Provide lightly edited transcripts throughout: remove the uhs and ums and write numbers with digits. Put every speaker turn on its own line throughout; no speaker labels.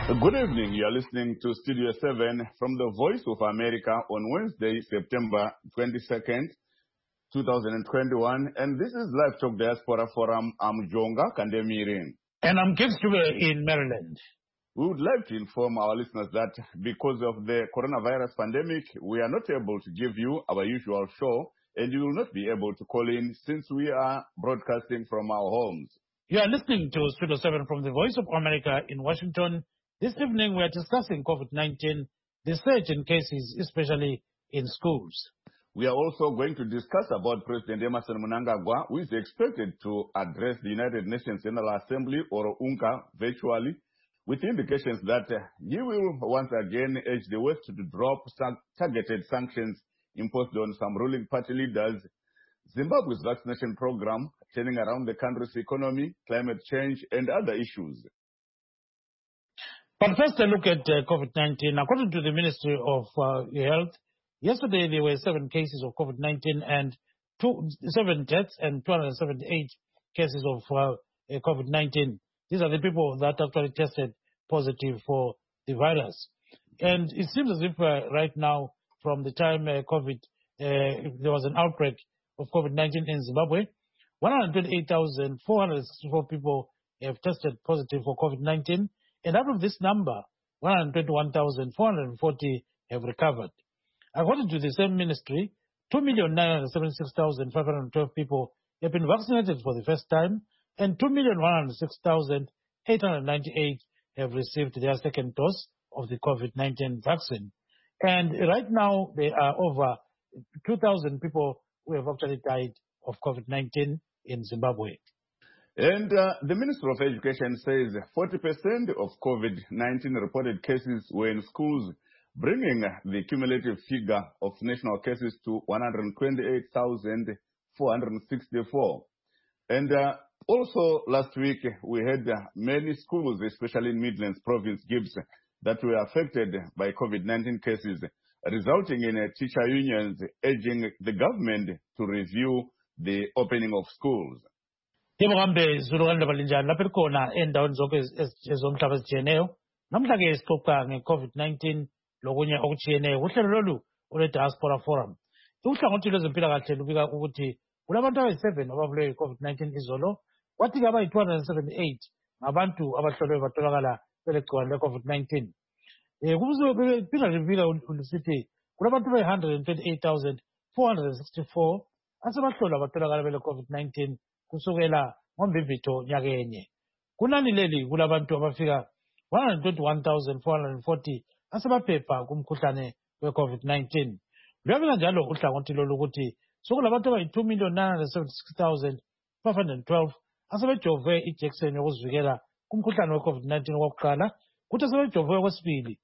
Good evening. You are listening to Studio 7 from the Voice of America on Wednesday, September 22nd, 2021. And this is Live Talk Diaspora Forum. I'm Jonga Kandemirin.
And I'm Gibbs in Maryland.
We would like to inform our listeners that because of the coronavirus pandemic, we are not able to give you our usual show, and you will not be able to call in since we are broadcasting from our homes.
You are listening to Studio 7 from the Voice of America in Washington. This evening we are discussing COVID-19, the surge in cases, especially in schools.
We are also going to discuss about President Emmerson Mnangagwa, who is expected to address the United Nations General Assembly, or UNGA, virtually, with indications that he will once again urge the West to drop targeted sanctions imposed on some ruling party leaders, Zimbabwe's vaccination program, turning around the country's economy, climate change, and other issues.
But first, a look at COVID-19. According to the Ministry of Health, yesterday there were 7 cases of COVID-19 and 7 deaths and 278 cases of COVID-19. These are the people that actually tested positive for the virus. And it seems as if right now, from the time there was an outbreak of COVID-19 in Zimbabwe, 128,464 people have tested positive for COVID-19. And out of this number, 121,440 have recovered. According to the same ministry, 2,976,512 people have been vaccinated for the first time, and 2,106,898 have received their second dose of the COVID-19 vaccine. And right now, there are over 2,000 people who have actually died of COVID-19 in Zimbabwe.
And the Minister of Education says 40% of COVID-19 reported cases were in schools, bringing the cumulative figure of national cases to 128,464. And also last week, we had many schools, especially in Midlands Province, Gibbs, that were affected by COVID-19 cases, resulting in teacher unions urging the government to review the opening of schools.
Njengohambe zulukalanda balinjani lapha likhona endaweni zonke ezomhlaba ezijiyeneyo namhla-ke sixoxa nge-COVID-19 lokunye okujiyeneyo uhlelo lolu olwe-Diaspora Forum. Uhlangothi lwezempilakahle lubika ukuthi kulabantu abayi-7 ababulewe yi-COVID-19 izolo, kwathi-ke abayi-278 ngabantu abahlolwe batholakala belegciwane le-COVID-19. Kuphinda libika lisithi kulabantu abayi-128,464 asebahlolwa batholakala bele-COVID-19 kusukela ngoMbivitho nyakenye. Kunani leli kulabantu abafika 121,440 asebaphepha kumkhuhlane we-COVID-19. Luyabika njalo uhlangothi lolu ukuthi sokulabantu abayi-2,976,512 asebejove ijekiseni yokuzivikela kumkhuhlane we-COVID-19 okokuqala, kuthi asebejove okwesibili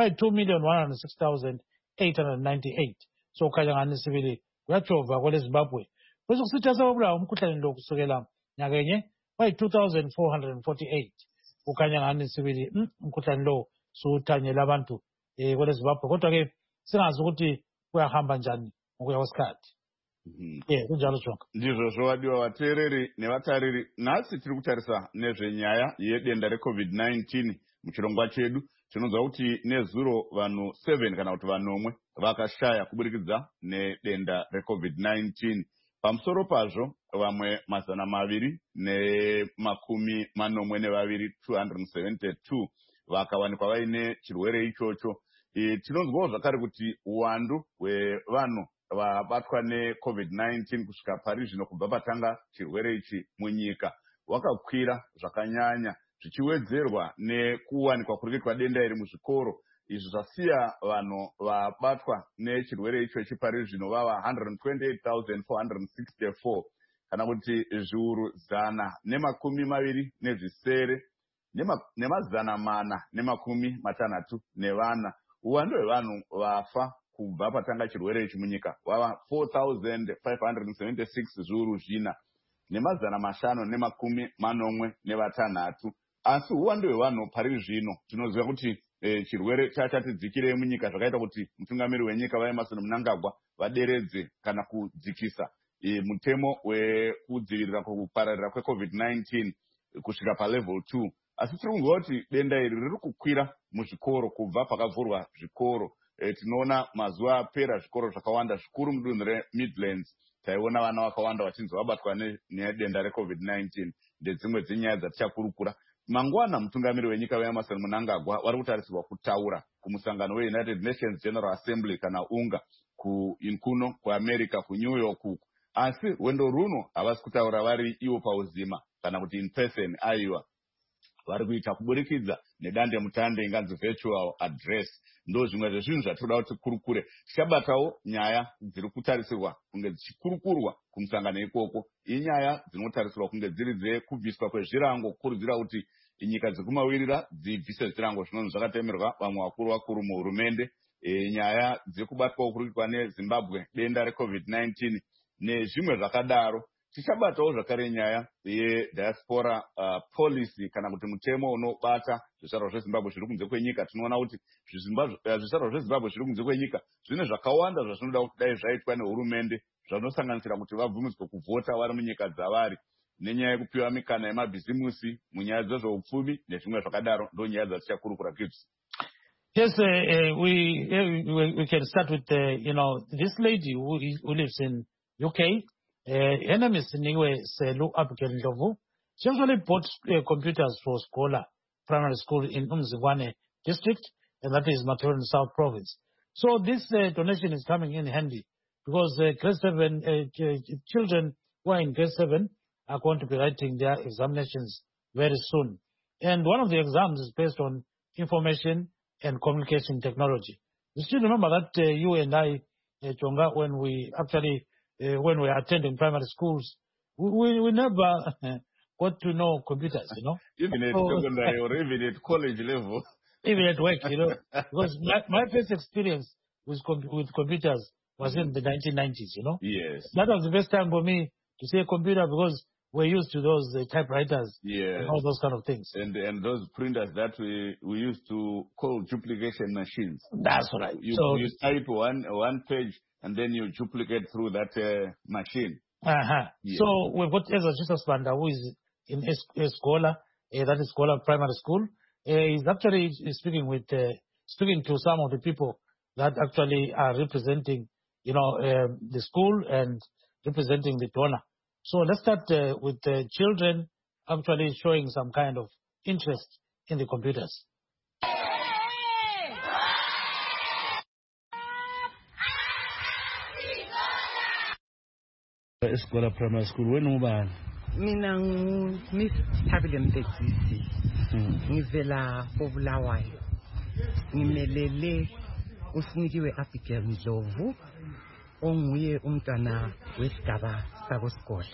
bayi-2,106,898. So kukhanya ngani sibili kuyajova kwele Zimbabwe. Bese kusithi asebabulawa umkhuhlane lo kusukela nyakenye bayi-2,448. Kukhanya ngani sibili umkhuhlane lo suthanyela abantu kwele Zimbabwe. Kodwa-ke singazi ukuthi kuyahamba njani ngokuya kwesikhathi. Kunjalo Jonga.
Ndizvo zvowadiwa vateereri nevatariri. Nhasi tiri kutarisa nezvenyaya yedenda reCovid-19 muchirongwa chedu. Tinonzwa kuti nezuro vanhu 7 kana kuti vanomwe vakashaya kuburikidza nedenda reCovid-19. Pamusoro pazvo, vamwe 272 272 vakawanikwa vaine chirwere ichocho. Tinonzwawo zvakare kuti uwandu hwevanhu vabatwa neCovid-19 kusvika pari zvino kubva patanga chirwere ichi munyika wakakwira zvakanyanya, zvichiwedzerwa nekuwanikwa kuri kuitwa denda iri muzvikoro. Izvi zvasiya vanhu vabatwa nechirwere ichochi pari zvino vava 128,464 kana kuti zviuru 127 nemazana 464. Uwandu hwevanhu vafa kubva patanga chirwere ichi munyika wava 4,576 zviuru 4 nemazana 586. Asi uwandu hwevanhu pari zvino tinoziva kuti chirwere chatidzikirei munyika, zvakaita kuti mutungamiri wenyika vaEmmerson Mnangagwa vaderedze kana kudzikisa mutemo wekudzivirira kupararira kweCovid-19 kusvika palevel 2. Asi tiri kunzwa kuti denda iri riri kukwira muzvikoro kubva pakavhurwa zvikoro. Tinoona mazuva apera zvikoro zvakawanda zvikuru mudunhu reMidlands taiona vana vakawanda vachinzi vabatwa nedenda reCovid-19. Ndedzimwe dzenyaya dzatichakurukura. Mangwana mutungamiri wenyika weEmmerson Mnangagwa vari kutarisirwa kutaura kumusangano weUnited Nations General Assembly kana UNGA kuno kuAmerica kuNew York uku. Asi rwendo runo havasi kutaura vari ivo pauzima kana kuti in person aiwa. Vari kuita kuburikidza nedande mutande inganzi virtual address. Ndo zvimwe zvezvinhu zvatoda kuti kurukure. Tichabatawo nyaya dziri kutarisirwa kunge dzichikurukurwa kumusangano ikoko. Inyaya dzinotarisirwa kunge dziri dzekubviswa kwezvirango kukurudzira kuti nyika dzekumavirira dzibvise zvirango zvinonzi zvakatemerwa vamwe vakuru muhurumende. Nyaya dzekubatwa kurikwa neZimbabwe denda reCovid-19 nezvimwe zvakadaro. Tichabatawo zvakare nyaya yediaspora policy kana kuti mutemo unobata zvizvarwa zveZimbabwe zviri kunze kwenyika. Tinoona kuti zvizvarwa zveZimbabwe zviri kunze kwenyika zvine zvakawanda zvazvinoda kuti dai zvaitwa nehurumende zvanosanganisira kuti vabvumidzwe kuvhota vari munyika dzavari, nenyaya yekupiwa mikana yemabhizimusi munyaya dzezveupfumi nezvimwe zvakadaro. Ndo nyaya dzatichakurukura Gibbs.
Yes, we can start with this lady who lives in UK. Her name is Niwe Selu Abigail Ndlovu. She actually bought computers for Scholar Primary School in Umzingwane district, and that is Mathoran South Province. So this donation is coming in handy because grade 7 children who are in grade 7 are going to be writing their examinations very soon. And one of the exams is based on information and communication technology. You still remember that you and I, Chonga, when we were attending primary schools, we never got to know computers,
Even at secondary or even at college level.
Even at work, because my first experience with computers was in the 1990s,
Yes.
That was the best time for me to see a computer because we're used to those typewriters and all those kind of things.
And those printers that we used to call duplication machines.
That's right.
You type one page and then you duplicate through that machine.
Yeah. So we've got Ezra Jesus Banda, who is in Escola, that is Escola Primary School. He's actually speaking to some of the people that actually are representing, the school and representing the donor. So let's start with the children actually showing some kind of interest in the computers.
Escola Primary School, wena ubani?
Mina Miss Thabile Mtekisi. Ngivela koBulawayo. Ngimelele uSinikiwe Abigail Ndlovu onguye umntwana wesigaba sakoSikola.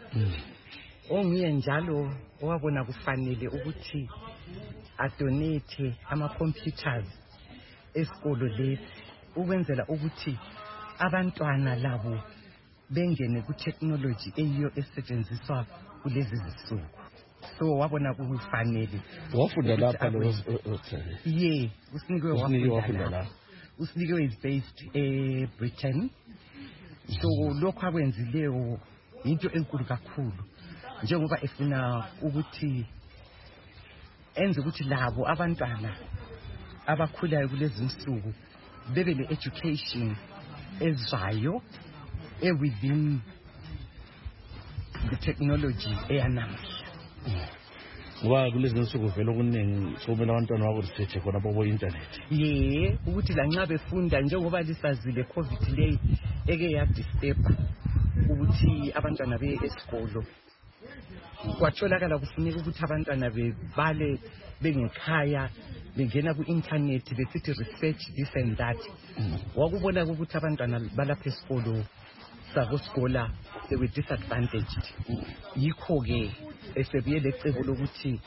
Onguye njalo owabona kufanele ukuthi adonate ama-computers esikolo lesi ukwenzela ukuthi abantwana labo bengene ku-technology eyiyo esetshenziswa kulezi zisuku. So wabona kufanele.
Wafunda lapha lo
uSinikiwe wafunda lapha. uSinikiwe is based eBritain. So lokho akwenzileyo into enkulu kakhulu njengoba efuna ukuthi enze ukuthi labo abantwana abakhulayo kulezi insuku bebe le education ezayo within the technology eyanamhla.
Ngoba kulezi insuku vele okuningi sokumele abantwana babo research khona bobo internet.
Ukuthi la nxa befunda njengoba lisazile COVID leyi eke ya disturb ukuthi abantwana be esikolo. Kwatholakala kufuneka ukuthi abantwana bebale bengekhaya bengena ku internet besithi research this and that. Wakubona ukuthi abantwana balapha esikolo sakoSikola they were disadvantaged. Yikho ke esebuye lecebo lokuthi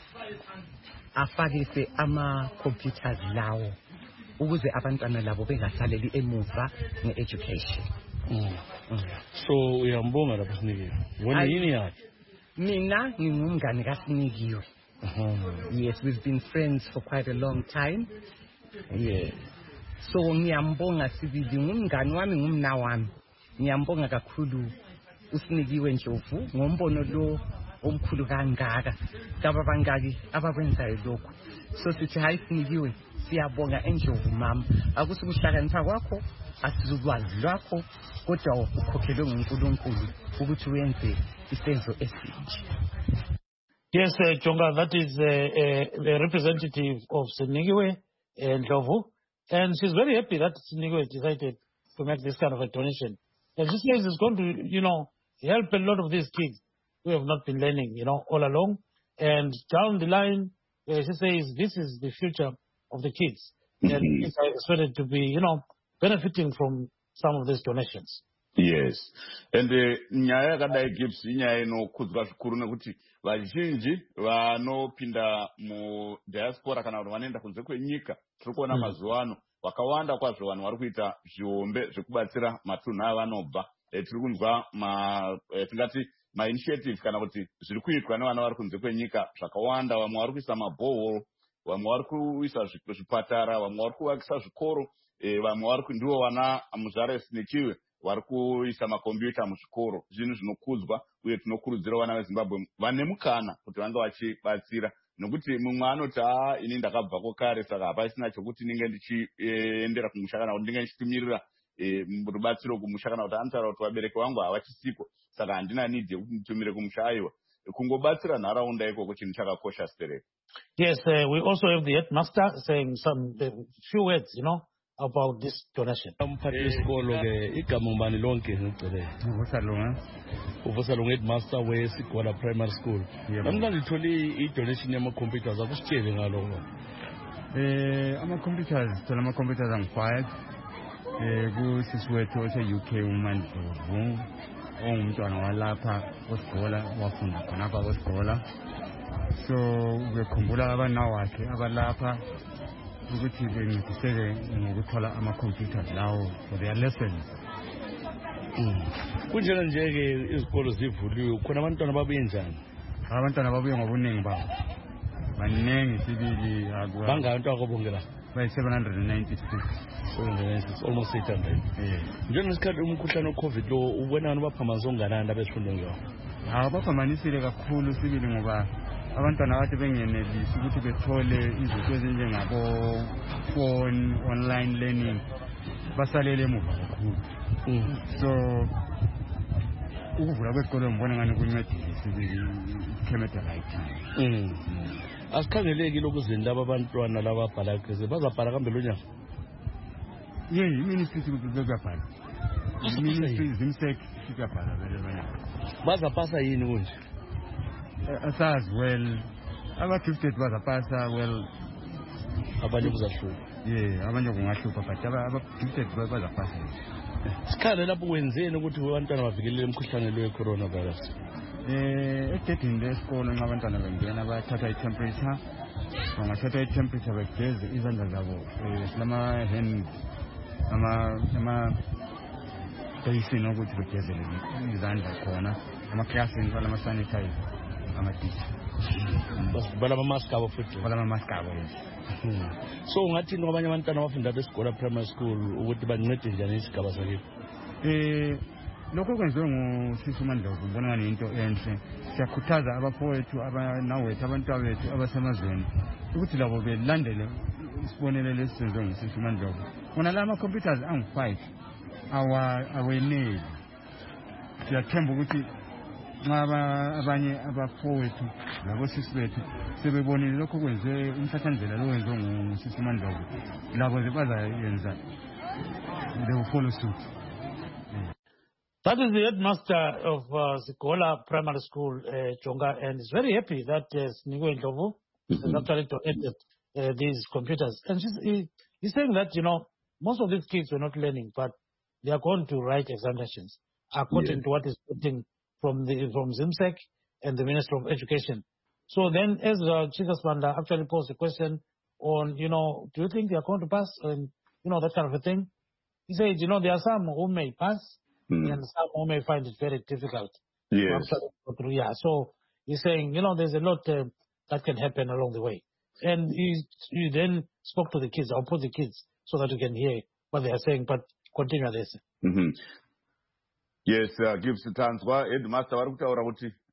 afakise ama-computers lawo ukuze abantwana labo bengasaleli emuva nge-education.
So uyambonga lapha Sinikiwe. Wena yini yakhe?
Mina ngingumngane kaSinikiwe. Yes, we've been friends for quite a long time. So ngiyambonga sibili ngumngane wami ngumna wami. Ngiyambonga kakhulu uSinikiwe Ndlovu ngombono lo omkhulu kangaka laba bangaki abakwenzayo lokho. So sithi hayi Sinikiwe siyabonga eNdlovu mama, akusukuhlakanipha kwakho asizukwazi lwakho kodwa ukhokhelwe nguNkulunkulu ukuthi uyenze isenzo esinje.
Yes, Jonga, that is a representative of Sinikiwe Ndlovu, and she's very happy that Sinikiwe decided to make this kind of a donation. And she says it's going to, help a lot of these kids who have not been learning, all along. And down the line, she says this is the future of the kids. And it's expected to be, benefiting from some of these donations.
Yes. And nyaya yakadai Gibbs inyaya inokudzwa zvikuru nekuti vazhinji vanopinda mudiaspora kana kuti vanoenda kunze kwenyika tiri kuona mazuva ano vakawanda kwazvo vanhu vari kuita zviombe zvekubatsira matunhu avanobva. Tiri kunzwa tingati mainitiative kana kuti zviri kuitwa nevana vari kunze kwenyika zvakawanda. Vamwe vari kuisa mabohol, vamwe vari kuisa zvipatara, vamwe vari kuvakisa zvikoro, vamwe ndivo vana muzvare Sinikiwe vari kuisa makombiyuta muzvikoro. Zvinhu zvinokudzwa uye tinokurudzira vana veZimbabwe vane mukana kuti vange vachibatsira, nokuti mumwe anoti ini ndakabvako kare saka hapasina chokuti ndinge ndichiendera kumusha kana kuti ndinge ndichitumirira rubatsiro kumusha kana kuti anotaura kuti vabereki vangu havachisiko saka handina need yekuti nditumire kumusha. Aiwa, kungobatsira nharaunda ikoko chinhu chakakosha sipereka.
Yes, we also have the headmaster saying some few words, about this donation.
Umphathi wesikolo ke igama ngubani lonke ngicela. Uvusalunga headmaster weSigola Primary School. Namhlanje ngithole i-donation yama-computers, akusitshele ngalokho.
Ama-computers, sithola ama-computers angu-5 kusisi wethu ose-UK uMandlovu ongumntwana walapha kweSigola wafunda khonapha kweSigola. So ngikhumbula abana wakhe abalapha ukuthi bencediseke ngokuthola ama-computers lawo for their lessons.
Kunjena nje-ke izikolo zivuliwe, khona abantwana babuye njani?
Abantwana babuye ngobuningi babo, baningi sibili.
Bangaki abantwana kobonke la?
Bayi-796.
796, almost 800. Njengesikhathi umkhuhlane we-COVID lo ubona abantu baphambanisa okunganani abezifundweni zabo?
Baphambanisile kakhulu sibili ngoba abantwana kade bengenelisi ukuthi bethole izinto ezinjengabo-phone, online learning, basalele emuva kakhulu. So ukuvula kwesikole ngibona ngani kuncedile sibili, came at the right time.
Asikhangeleki lokuzini laba abantwana laba abhala keze bazabhala kambe lo nyaka?
Iministry kuyabhala. Iministry zimsek kuyabhala vele lo nyaka.
Bazapasa yini kunje?
As well, aba-gifted bazapasa, well,
abanye kuzahlupha.
Abanye kungahlupha but aba-gifted bazapasa.
Sikhale lapho kwenzeni ukuthi abantwana bavikelele umkhuhlane lo we-coronavirus?
Egedini lesikolo nxa abantwana bengena bathatha i-temperature, bangathatha i-temperature begeze izandla zabo silama-hand, ama-basin ukuthi begezele izandla khona, ama-klasini balama-sanitizer.
Balama-mask abo futhi?
Balama-mask abo, yes.
So ungathini kwabanye abantwana abafunda beSigola Primary School ukuthi bancede njani isigaba sakithi?
Lokho kwenziwe ngusisi uMandlovu ngibona ngani into enhle. Siyakhuthaza abafowethu abanawethu abantwabethu abasemazweni ukuthi labo belandele isibonelelo esisenziwe ngusisi uMandlovu. Bona la ama-computers angu-5 aweneli. Siyathemba ukuthi abanye abafowethu labosisi bethu sebebonile lokho kwenziwe umhlathandlela lo wenziwe ngusisi uMandlovu, labo bazayenza, they will follow suit.
That is the headmaster of Sigola Primary School, Jonga, and is very happy that Sinikiwe Ndlovu has actually donated these computers. And he's saying that, most of these kids were not learning, but they are going to write examinations according to what is putting from ZIMSEC and the Minister of Education. So then, as Chikas Banda actually posed a question on, do you think they are going to pass? And, that kind of a thing. He said, there are some who may pass, and some who may find it very difficult.
Yes.
So he's saying, there's a lot that can happen along the way. And he then spoke to the kids. I'll put the kids so that you can hear what they are saying, but continue this.
Yes, Gibbs Tanzwa, headmaster vari kutaura kuti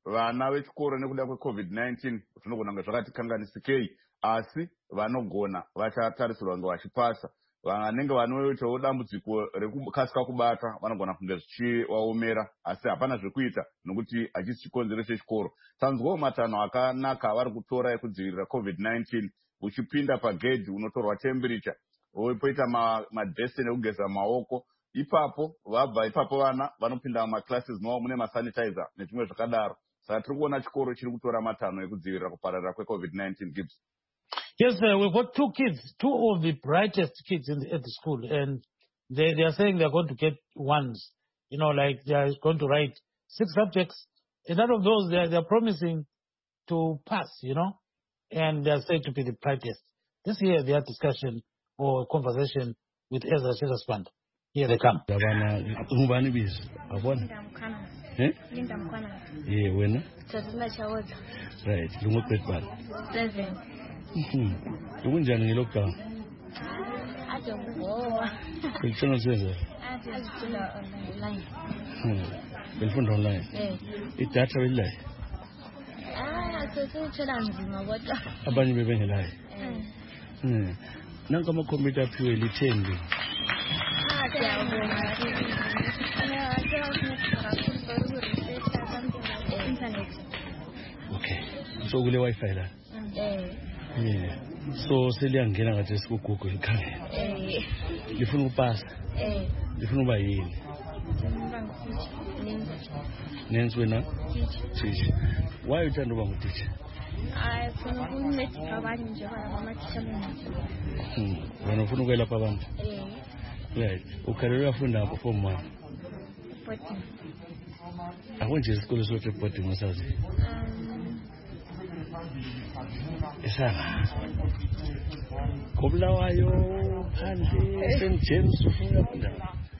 vana vechikoro nekuda kweCovid-19 zvinogona kunge zvakati kanganisikei, asi vanogona vachatarisirwa kunge vachipasa. Vanenge vanoitawo dambudziko rekukasika kubata vanogona kunge zvichivaomera, asi hapana zvekuita nokuti hachisi chikonzero chechikoro. Tanzwawo matanho akanaka avari kutora ekudzivirira COVID-19. Uchipinda pagedhi unotorwa temperature, poita madheseni ekugeza maoko. Ipapo vabva ipapo vana vanopinda mumaklasses mavo mune masanitizer nezvimwe zvakadaro. Saka tiri kuona chikoro chiri kutora matanho ekudzivirira kupararira kweCovid-19. Gibbs.
Yes, we've got two of the brightest kids at the school, and they are saying they're going to get ones. Like they are going to write 6 subjects, and out of those they're promising to pass, and they are said to be the brightest. This year they had discussion or conversation with Ezra Shirasband. Here they come.
Linda Mkwana.
Yeah, when?
Tatula Chawoza.
Right, lungo petbal.
7.
Ukunjani ngelockdown?
Ajongoa.
Kulifuna senza?
Ajifunda online.
Kulifunda online? Idatha belilay?
Sesithola nzima kodwa.
Abanye bebengelayo? Nanka amakhompyutha aphiwe lithembi.
Siyabonga.
Okay. So kule Wi-Fi la? Yeah. So seliyangena ngathi sikuGoogle ikhangela. Lifuna ukupasa? Lifuna uba yini? Nenzi wena? Teacher. Why uthanda uba nguteacher?
Funa ukuncedisa abanye njengoba amathisha benayo.
Wena ufuna ukwelapha abantu? Right. Ukhalelwe afunda apho form 1?
Boarding.
Akunje isikolo sothi boarding usazi? Esanga. Kobulawayo phandle St James ufuna kunda?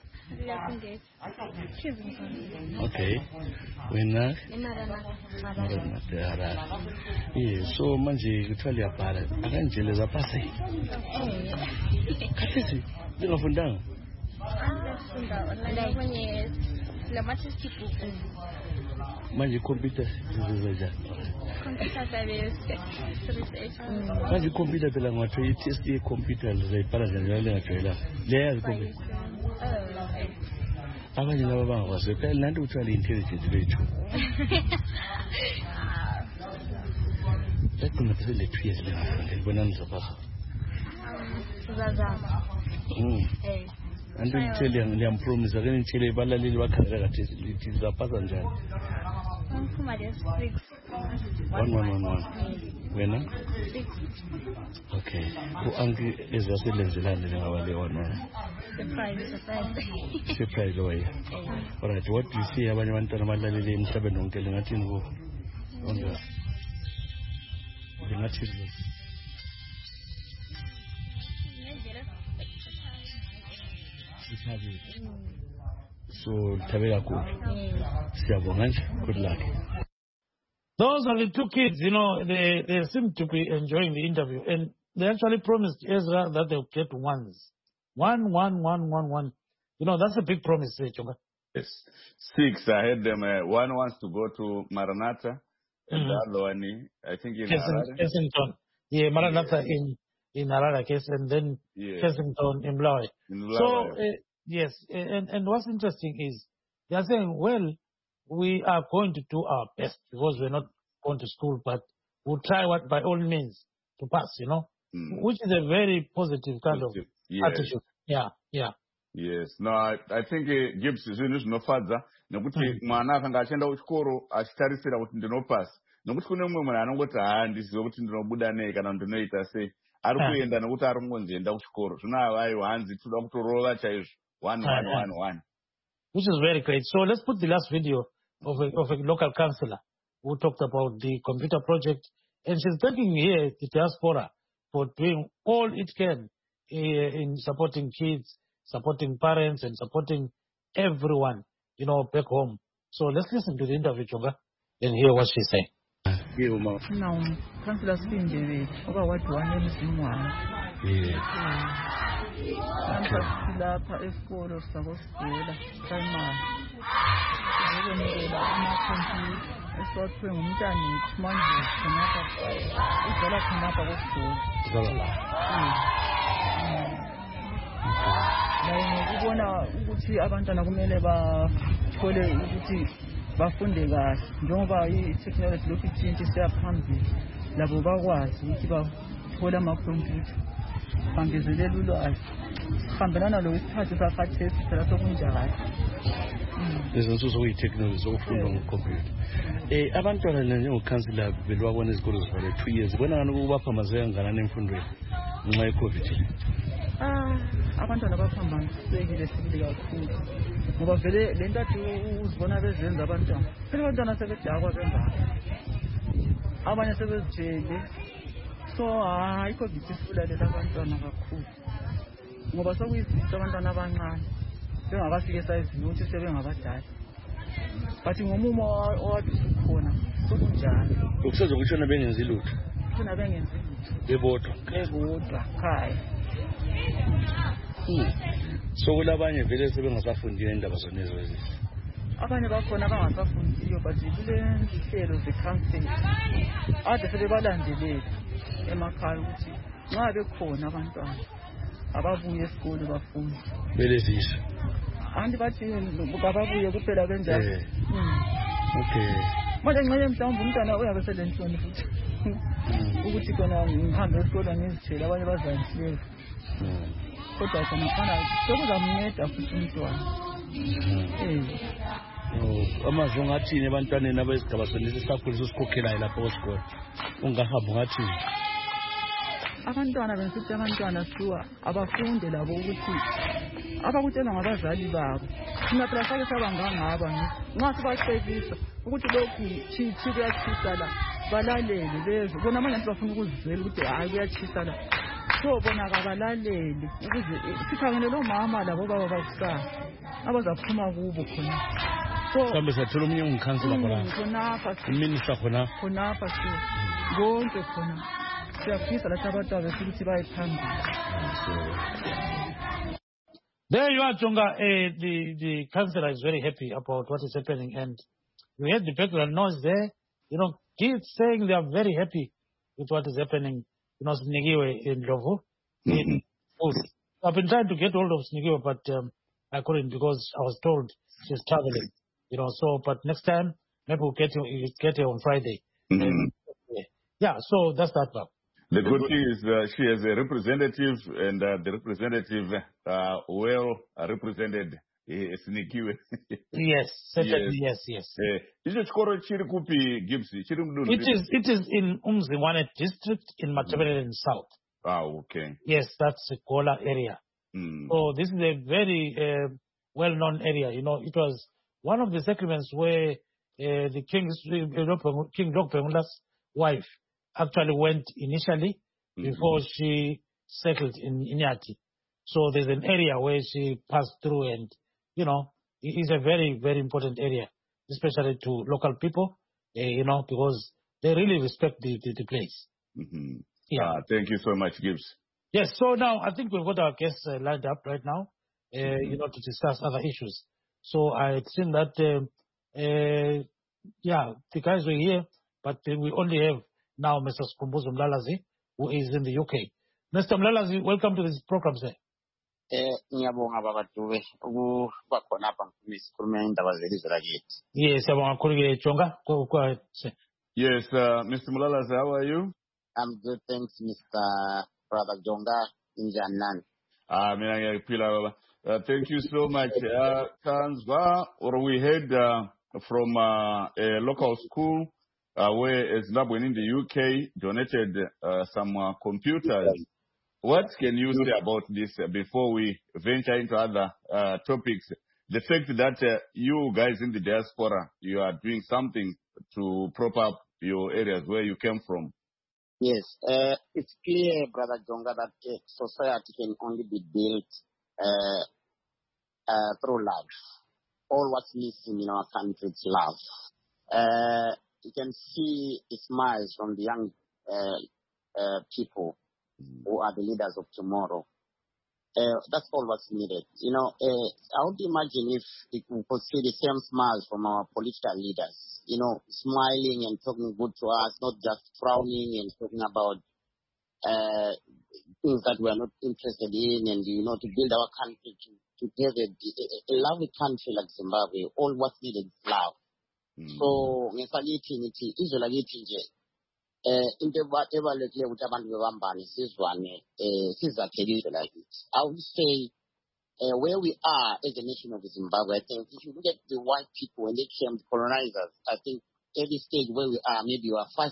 Okay. Wena? Maranatha. Yeah, so manje kuthiwa liyabhala akanjele zapasa yini? Khathesi lingafundanga?
Angifunda online kwenye lamathesti book.
Manje computer zizenjani?
Computer science research.
Manje computer phela ngathiwa i-test ye-computer lizayibhala njani lingajwayelanga? Leyazi computer? Abanye laba bangakwazi phela nanti kuthiwa li-intelligent bethu. Lagcina phela le-2 years lingafunda libona nizapasa.
Sizazama.
Anti ngitshele ngiyampromise ake ngitshele abalaleli bakhalela kathi lithi zapasa njani.
Umphuma le-6.
1111. Wena?
6.
Okay. Anki ezaselenzelane ngabale 11. Surprise way. Alright, what do you see abanye abantwana abalaleli emhlabeni wonke lingathini kubo? Lingathini? So tabela good. Siyabonga nje. Good luck.
Those are the 2 kids, they seem to be enjoying the interview, and they actually promised Ezra that they'll get ones. 1, 1, 1, 1, 1. That's a big promise, Chonga.
Yes. 6, I had them. One wants to go to Maranatha, and the other one, I think in
Kensington. Yeah, Maranatha in Harare case, and then Kensington in Blawe. So, yes, and what's interesting is they are saying, well, we are going to do our best because we're not going to school, but we'll try by all means to pass, which is a very positive kind of attitude. Yeah.
Yes. No, I think Gibbs zvinhu zvinofadza nekuti mwana akanga achienda kuchikoro achitarisira kuti ndinopasa. Nokuti kune mumwe munhu anongoti ndizive kuti ndinobuda nei kana ndinoita sei. Ari kuenda nokuti ari kungonzienda kuchikoro. Zvino avaiwa hanzi toda kutorova chaizvo. 1, 1, 1, 1.
Which is very great. So let's put the last video of a local councillor who talked about the computer project, and she's thanking here the diaspora for doing all it can in supporting kids, supporting parents, and supporting everyone, back home. So let's listen to the interview, Chonga, and hear what she's saying.
No, Councillor Spindle, over what one is in one. Lapha esikolo sakosibhula primary. Ngokunikela ama-computer. esiwaphiwe ngumntana Mandlovu khonapha udlala khonapha koSigodi. Naye ngokubona ukuthi abantwana kumele bathole ukuthi bafunde kahle njengoba i-technology lokhu itshintshe siya phambili, labo bakwazi ukuthi bathole amakhompyutha bangezelela ulwazi. Sihambelana lo isikhathi sakhathesi phela sokunjalo.
Lezinsuku sokuyi-technology sokufunda ngokhompyutha. Abantwana njengokhansila belwabona izikolo zivale 2 years, bona ngani ukubaphambanisa kangakanani emfundweni ngenxa ye-COVID?
Abantwana baphambanyisekile sibili kakhulu ngoba vele le ntathu uzibona bezenza abantwana. Phela abantwana sebedakwa bembala, abanye sebezijele. So i-COVID isibulalela abantwana kakhulu ngoba sokuyizisa abantwana abancane bengakafika esayizini ukuthi sebengabadala. But ngomumo owade usukhona sokunjalo.
Ukusenza ukutshona bengenzi lutho.
Kuthina bengenzi lutho. Bebodwa khaya.
So kulabanye vele sebengasafundile indaba zonezo lezi.
Abanye bakhona abangasafundiyo but kulenhlelo ze-counseling ade sebebalandelele emakhaya ukuthi nxa bekhona abantwana ababuye esikoleni bafunde.
Belezisho.
Anti bathi bababuye kuphela benjalo.
Okay.
Manje nxa mhlawumbe umntwana uyabe selenhloni futhi ukuthi khona ngihambe esikoleni ngizithele abanye bazanhlelo. Kodwa khona khona sokuzamnceda futhi umntwana.
Amazwi ungathini ebantwaneni abesigaba sonesi sakhulisa usikhokhelayo lapho esikolo ungahamba ungathini?
Abantwana bensithi abantwana siwa abafunde labo ukuthi abakutshelwa ngabazali babo thina phela sake sabangangaba nxa sibacebisa ukuthi lokhu kuyatshisa la balalele bezwe bona manje bafuna ukuzizela ukuthi hayi kuyatshisa la. So bona kabalalele ukuze sikhangele lo mama labo baba bakusasa abazaphuma kubo khona. So
mhlawumbe sathola omunye ungikhansela khonapha iminista
khonapha konke khona siyafisa lathi abantwana bethu ukuthi baye phambili.
There you are, Jonga. The councillor is very happy about what is happening, and we had the background noise there. Kids saying they are very happy with what is happening. Sinikiwe in Ndlovu. I've been trying to get hold of Sinikiwe, but I couldn't because I was told she's traveling. But next time maybe we'll get her on Friday. Yeah, so that's that one.
The good thing is she has a representative, and the representative well represented Sinikiwe.
Yes, certainly, yes.
Icho chikoro chiri kupi Gibbs?
It is in Umzingwane district in Matabeleland South.
Okay.
Yes, that's the Gola area. So this is a very well-known area. It was one of the settlements where the King Lokpengula's wife actually went initially before she settled in Inyati. So there's an area where she passed through, and it is a very, very important area, especially to local people, because they really respect the place. Yeah.
Thank you so much, Gibbs.
Yes, so now I think we've got our guests lined up right now, to discuss other issues. So I think that, the guys were here, but we only have now Mr. Skhumbuzo Mlalazi, who is in the UK. Mr. Mlalazi, welcome to this program, sir.
Ngiyabonga baba Dube ukuba khona apha ngisikhuluma indaba zelizwe lakithi.
Yes, abongakhulike Jonga. Go ahead, sir.
Yes, Mr. Mlalazi, how are you?
I'm good, thanks, Mr. Brother Jonga. Injani nani?
Mina ngiyaphila baba. Thank you so much. We heard from a local school where Zimbabwe in the UK donated some computers. What can you say about this before we venture into other topics? The fact that you guys in the diaspora, you are doing something to prop up your areas where you came from.
Yes, it's clear, Brother Jonga, that society can only be built through love. All what's missing in our country is love. You can see the smiles from the young people who are the leaders of tomorrow. That's all what's needed. I would imagine if we could see the same smiles from our political leaders, smiling and talking good to us, not just frowning and talking about things that we are not interested in, and, to build our country to have a lovely country like Zimbabwe. All what's needed is love. So, izwe lakithi nje into ebalulekile ukuthi abantu bebambane sizwane sizakhele izwe lakithi. I would say where we are as a nation of Zimbabwe, I think if you look at the white people when they came, the colonizers, I think every stage where we are, maybe we are 5%.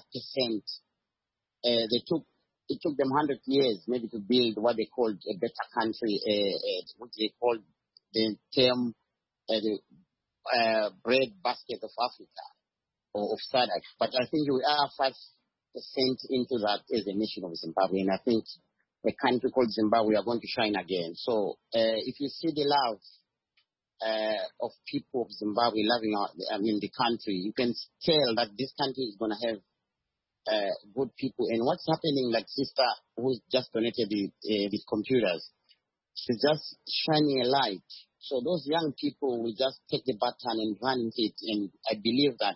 It took them 100 years maybe to build what they called a better country, what they called the term the bread basket of Africa or of SADC. But I think we are 5% into that as a nation of Zimbabwe, and I think a country called Zimbabwe are going to shine again. So if you see the love of people of Zimbabwe loving the country, you can tell that this country is going to have good people. And what's happening, like sister who's just donated these computers, she's just shining a light. So those young people will just take the baton and run with it. And I believe that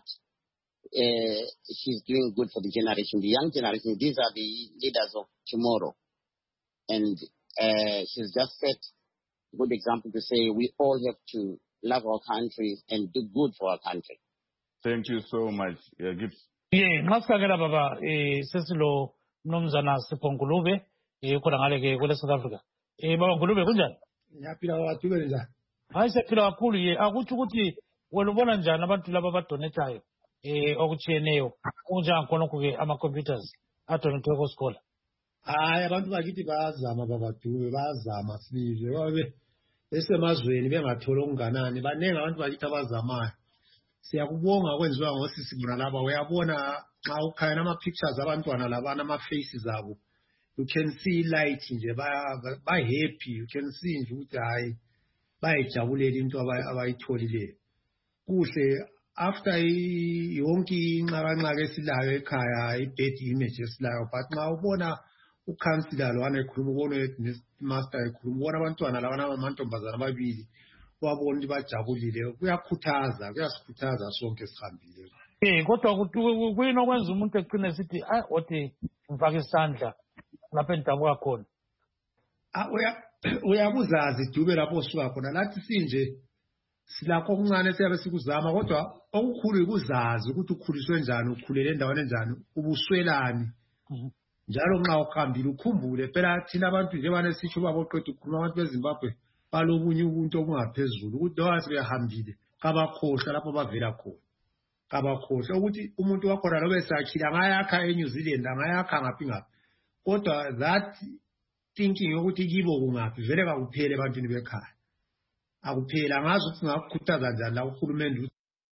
she's doing good for the generation, the young generation. These are the leaders of tomorrow. And she's just set a good example to say we all have to love our country and do good for our country.
Thank you so much, Gibbs.
Ngasikakela baba sesilo mnumzana Sipho Ngulube khona ngale ke kule South Africa. Baba Ngulube kunjani?
Ngiyaphila wathube njani?
Hayi siyaphila kakhulu akuthi ukuthi wena ubona njani abantu laba abadonetayo okutshiyeneyo kunjani ke ama-computers adonethwe kwesikole?
Hayi abantu bakithi bayazama babadube bayazama sibili babe esemazweni bengathola okunganani baningi abantu bakithi abazamayo. Siyakubonga kwenziwa ngosisi bona laba uyabona xa ukhaya ama-pictures abantwana labana ama-faces abo, you can see light nje ba happy, you can see nje ukuthi hayi bayijabulela into abayitholileyo. Kuhle after yonke inxabanxaka esilayo ekhaya i-bad image esilayo, but nxa ubona ukhansila lwana ekhuluma, ubona master ekhuluma, ubona abantwana labana amantombazana amabili wabona ukuthi bajabulile, kuyasikhuthaza sonke sihambile.
Kodwa kuyini okwenza umuntu egcine esithi othi mfake isandla lapha endabuka khona?
Uyakuzazi Dube lapho osuka khona, lathi sinje silakho okuncane siyabe sikuzama, kodwa okukhulu ikuzazi ukuthi ukhuliswe njani, ukhulele endaweni enjani, ubuswelani. Njalo nxa ukhambile ukhumbule phela thina abantu njengoba nesisho baboqeda ukukhuluma abantu beZimbabwe balobunye ubuntu obungaphezulu ukuthi loba sebehambile kabakhohlwa lapho bavela khona, kabakhohlwa ukuthi umuntu wakhona lobe sakhila ngayakha eNew Zealand angayakha ngaphi ngaphi, kodwa that thinking yokuthi kibo kungaphi vele kakuphele ebantwini bekhaya, akuphela. Ngazi ukuthi singakukhuthaza njani la uhulumende.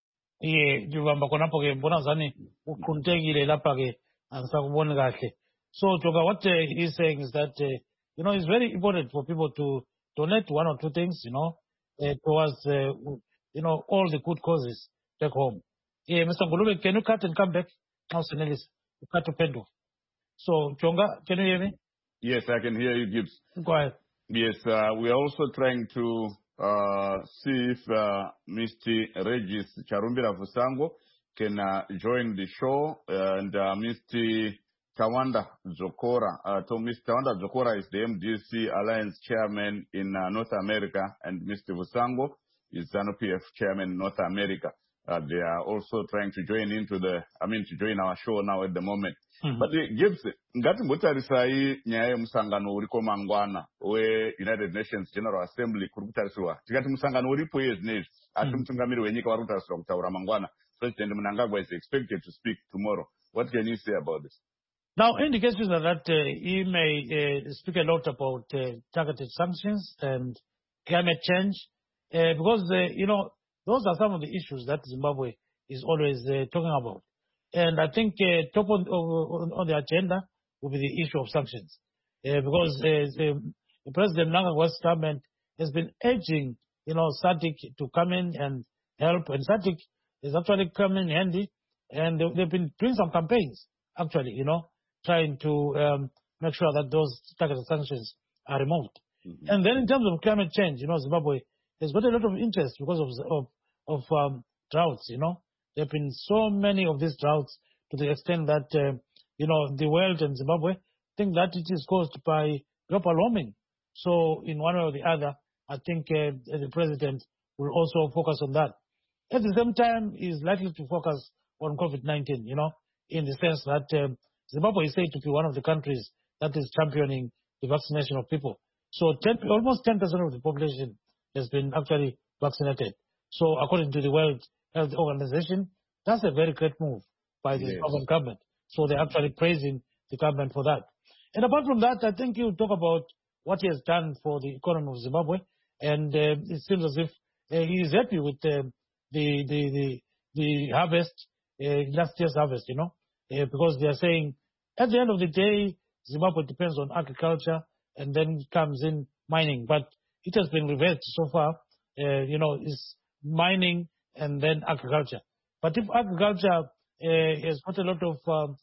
Ngibamba khonapho ke mbona zani uqhuntekile lapha ke angisakuboni kahle. So Joga, what he's saying is that it's very important for people to donate one or two things, towards all the good causes back home. Mr. Ngulube, can you cut and come back? Now, Senelis, you cut to Pendo. So, Jonga, can you hear me?
Yes, I can hear you, Gibbs.
Go ahead.
Yes, we are also trying to see if Mr. Regis Charumbira Vusango can join the show, and Mr. Tawanda Zokora. Mr. Tawanda Zokora is the MDC Alliance Chairman in North America, and Mr. Vusango is ZANU-PF Chairman in North America. They are also trying to join to join our show now at the moment. But Gibbs, ngati mutarisai nyaye musangano uriko mangwana we United Nations General Assembly kuri kutariswa. Tikati musangano uripo yezvinezvi ati mutungamiri wenyika vari kutariswa kutaura mangwana. President Mnangagwa is expected to speak tomorrow. What can you say about this?
Now, indications are that he may speak a lot about targeted sanctions and climate change, because, those are some of the issues that Zimbabwe is always talking about. And I think top on the agenda will be the issue of sanctions, because the President Mnangagwa's government has been urging, SADC to come in and help, and SADC is actually coming handy, and they've been doing some campaigns, actually, trying to make sure that those targeted sanctions are removed. And then in terms of climate change, Zimbabwe has got a lot of interest because of droughts, There have been so many of these droughts to the extent that, the world and Zimbabwe think that it is caused by global warming. So in one way or the other, I think the president will also focus on that. At the same time, he is likely to focus on COVID-19, in the sense that Zimbabwe is said to be one of the countries that is championing the vaccination of people. So almost 10% of the population has been actually vaccinated. So according to the World Health Organization, that's a very great move by the Zimbabwean government. So they're actually praising the government for that. And apart from that, I think you talk about what he has done for the economy of Zimbabwe. And it seems as if he is happy with the harvest, last year's harvest, because they are saying at the end of the day, Zimbabwe depends on agriculture and then comes in mining. But it has been reversed so far, is mining and then agriculture. But if agriculture has got a lot of,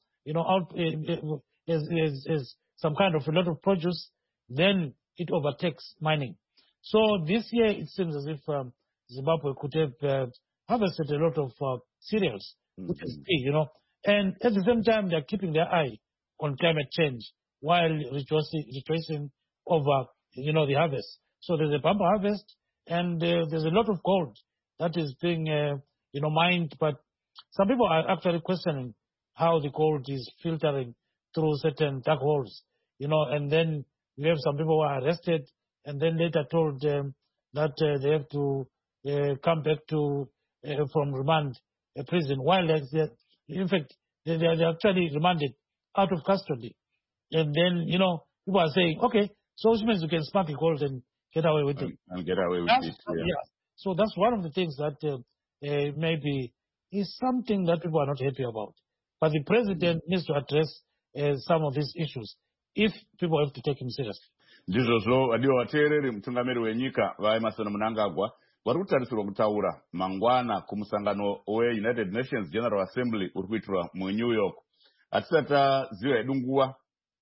is some kind of a lot of produce, then it overtakes mining. So this year it seems as if Zimbabwe could have harvested a lot of cereals, which is big, And at the same time, they're keeping their eye on climate change while rejoicing over, the harvest. So there's a bumper harvest, and there's a lot of gold that is being, mined. But some people are actually questioning how the gold is filtering through certain dark holes, and then we have some people who are arrested and then later told that they have to come back to from remand prison, while in fact they're actually remanded out of custody. And then, people are saying, okay, so which means you can smuggle gold and get away with it.
And get away with it,
yeah. So that's one of the things that maybe is something that people are not happy about. But the president needs to address some of these issues if people have to take him seriously.
Ndizvozvo vadiwa vateereri mutungamiri wenyika vaemarson Mnangagwa vari kutarisirwa kutaura mangwana kumusangano weUnited Nations General Assembly uri kuitirwa muNew York. Hatisati taziva hedu nguva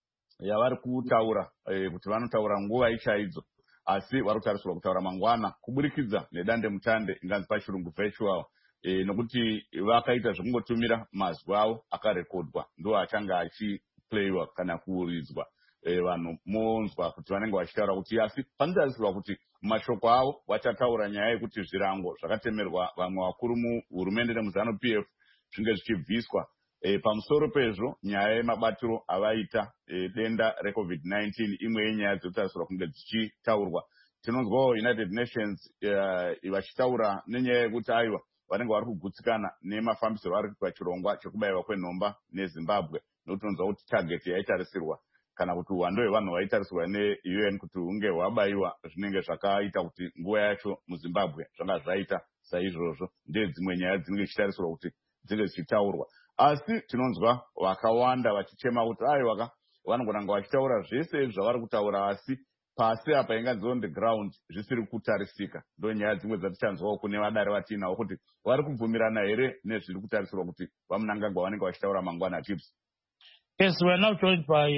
yavari kutaura kuti vanotaura nguva ichaidzo, asi vari kutarisirwa kutaura mangwana kuburikidza nedande mutande inganzi pachirungu virtual, nokuti vakaita zvokungotumira mazwi avo akarekodwa ndo achanga achiplayiwa kana kuuridzwa. Vanhu monzwa kuti vanenge vachitaura kuti asi panotarisirwa kuti mashoko avo vachataura nyaya yekuti zvirango zvakatemerwa vamwe vakuru muhurumende nemuZanu PF zvinge zvichibviswa. Pamusoro pezvo nyaya yemabatiro avaita denda reCovid-19 imwe yenyaya dzinotarisirwa kunge dzichitaurwa. Tinonzwawo United Nations vachitaura nenyaya yekuti aiwa vanenge vari kugutsikana nemafambisiro ari kuitwa chirongwa chekubayiwa kwenhomba neZimbabwe, nokuti tinonzwa kuti target yaitarisirwa kana kuti uwando hwevanhu vaitarisirwa neUN kuti hunge hwabayiwa zvinenge zvakaita kuti nguva yacho muZimbabwe zvanga zvaita saizvozvo. Ndedzimwe nyaya dzinenge dzichitarisirwa kuti dzinge dzichitaurwa. Asi tinonzwa vakawanda vachichema kuti aiwa vanongoranga vachitaura zvese zvavari kutaura, asi pasi apa inganzi on the ground zvisiri kutarisika. Ndo nyaya dzimwe dzatichanzwawo kune vadare vatiinawo kuti vari kubvumirana here nezviri kutarisirwa kuti vaMnangagwa vanenge vachitaura mangwana chips.
Yes, we are now joined by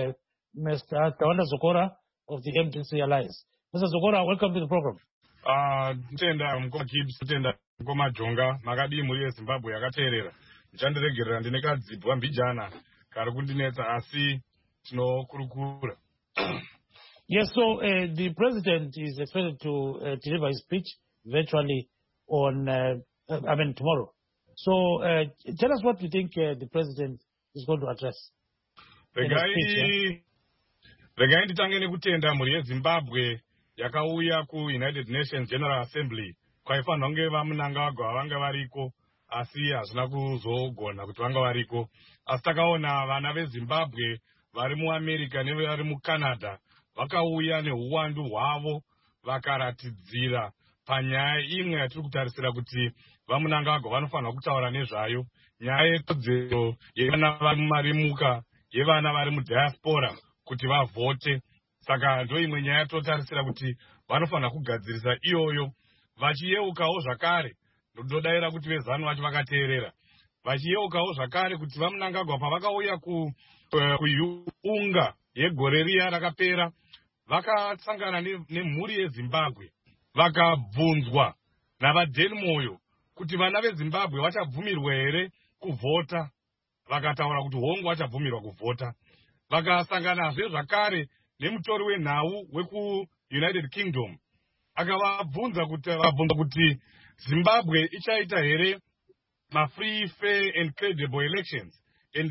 Mr. Tawanda Zokora of the MDC Alliance. Mr. Zokora, welcome to the program.
Ntenda mkoma Gibbs, ntenda mkoma Jonga, makadi muri yeZimbabwe yakateerera. Ndichandiregerera ndinekadzibwa mbijana kari kundinetsa asi tinokurukura.
Yes, so the president is expected to deliver his speech virtually on, tomorrow. So tell us what you think the president is going to address.
Regai nditange nekutenda muri yeZimbabwe yakauya kuUnited Nations General Assembly kwaifanira kunge vaMnangagwa vanga variko, asi hazvina kuzogona kuti vanga variko. Asi takaona vana veZimbabwe vari muAmerica nevari muCanada vakauya neuwandu hwavo vakaratidzira panyaya imwe yatiri kutarisira kuti vaMnangagwa vanofanira kutaura nezvayo, nyaya yekodzero yevana vari mumarimuka, yevana vari mudiaspora kuti vavhote. Saka ndo imwe nyaya totarisira kuti vanofanira kugadzirisa iyoyo, vachiyeukawo zvakare. Ndodayira kuti vezanu vacho vakateerera vachiyeukawo zvakare kuti vaMnangagwa pavakauya kuunga yegore riya rakapera vakasangana nemhuri yezimbabwe vakabvunzwa navaDaily Moyo kuti vana vezimbabwe vachabvumirwa here kuvhota. Vakataura kuti hongu vachabvumirwa kuvhota. Vakasanganazve zvakare nemutori wenhau wekuUnited Kingdom akavabvunza kuti Zimbabwe ichaita here free, fair and credible elections, and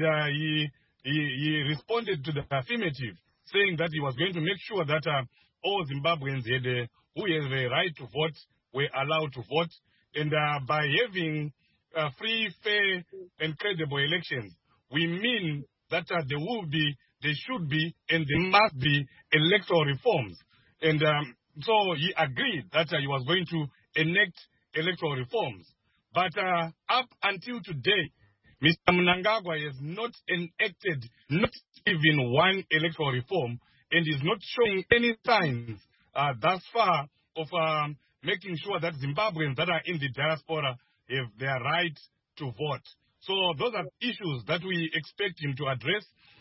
he responded to the affirmative, saying that he was going to make sure that all Zimbabweans who have the right to vote were allowed to vote, and by having free, fair and credible elections, we mean that there should be, and there must be electoral reforms. And so he agreed that he was going to enact electoral reforms. But up until today, Mr. Mnangagwa has not enacted not even one electoral reform, and is not showing any signs thus far of making sure that Zimbabweans that are in the diaspora have their right to vote. So those are issues that we expect him to address.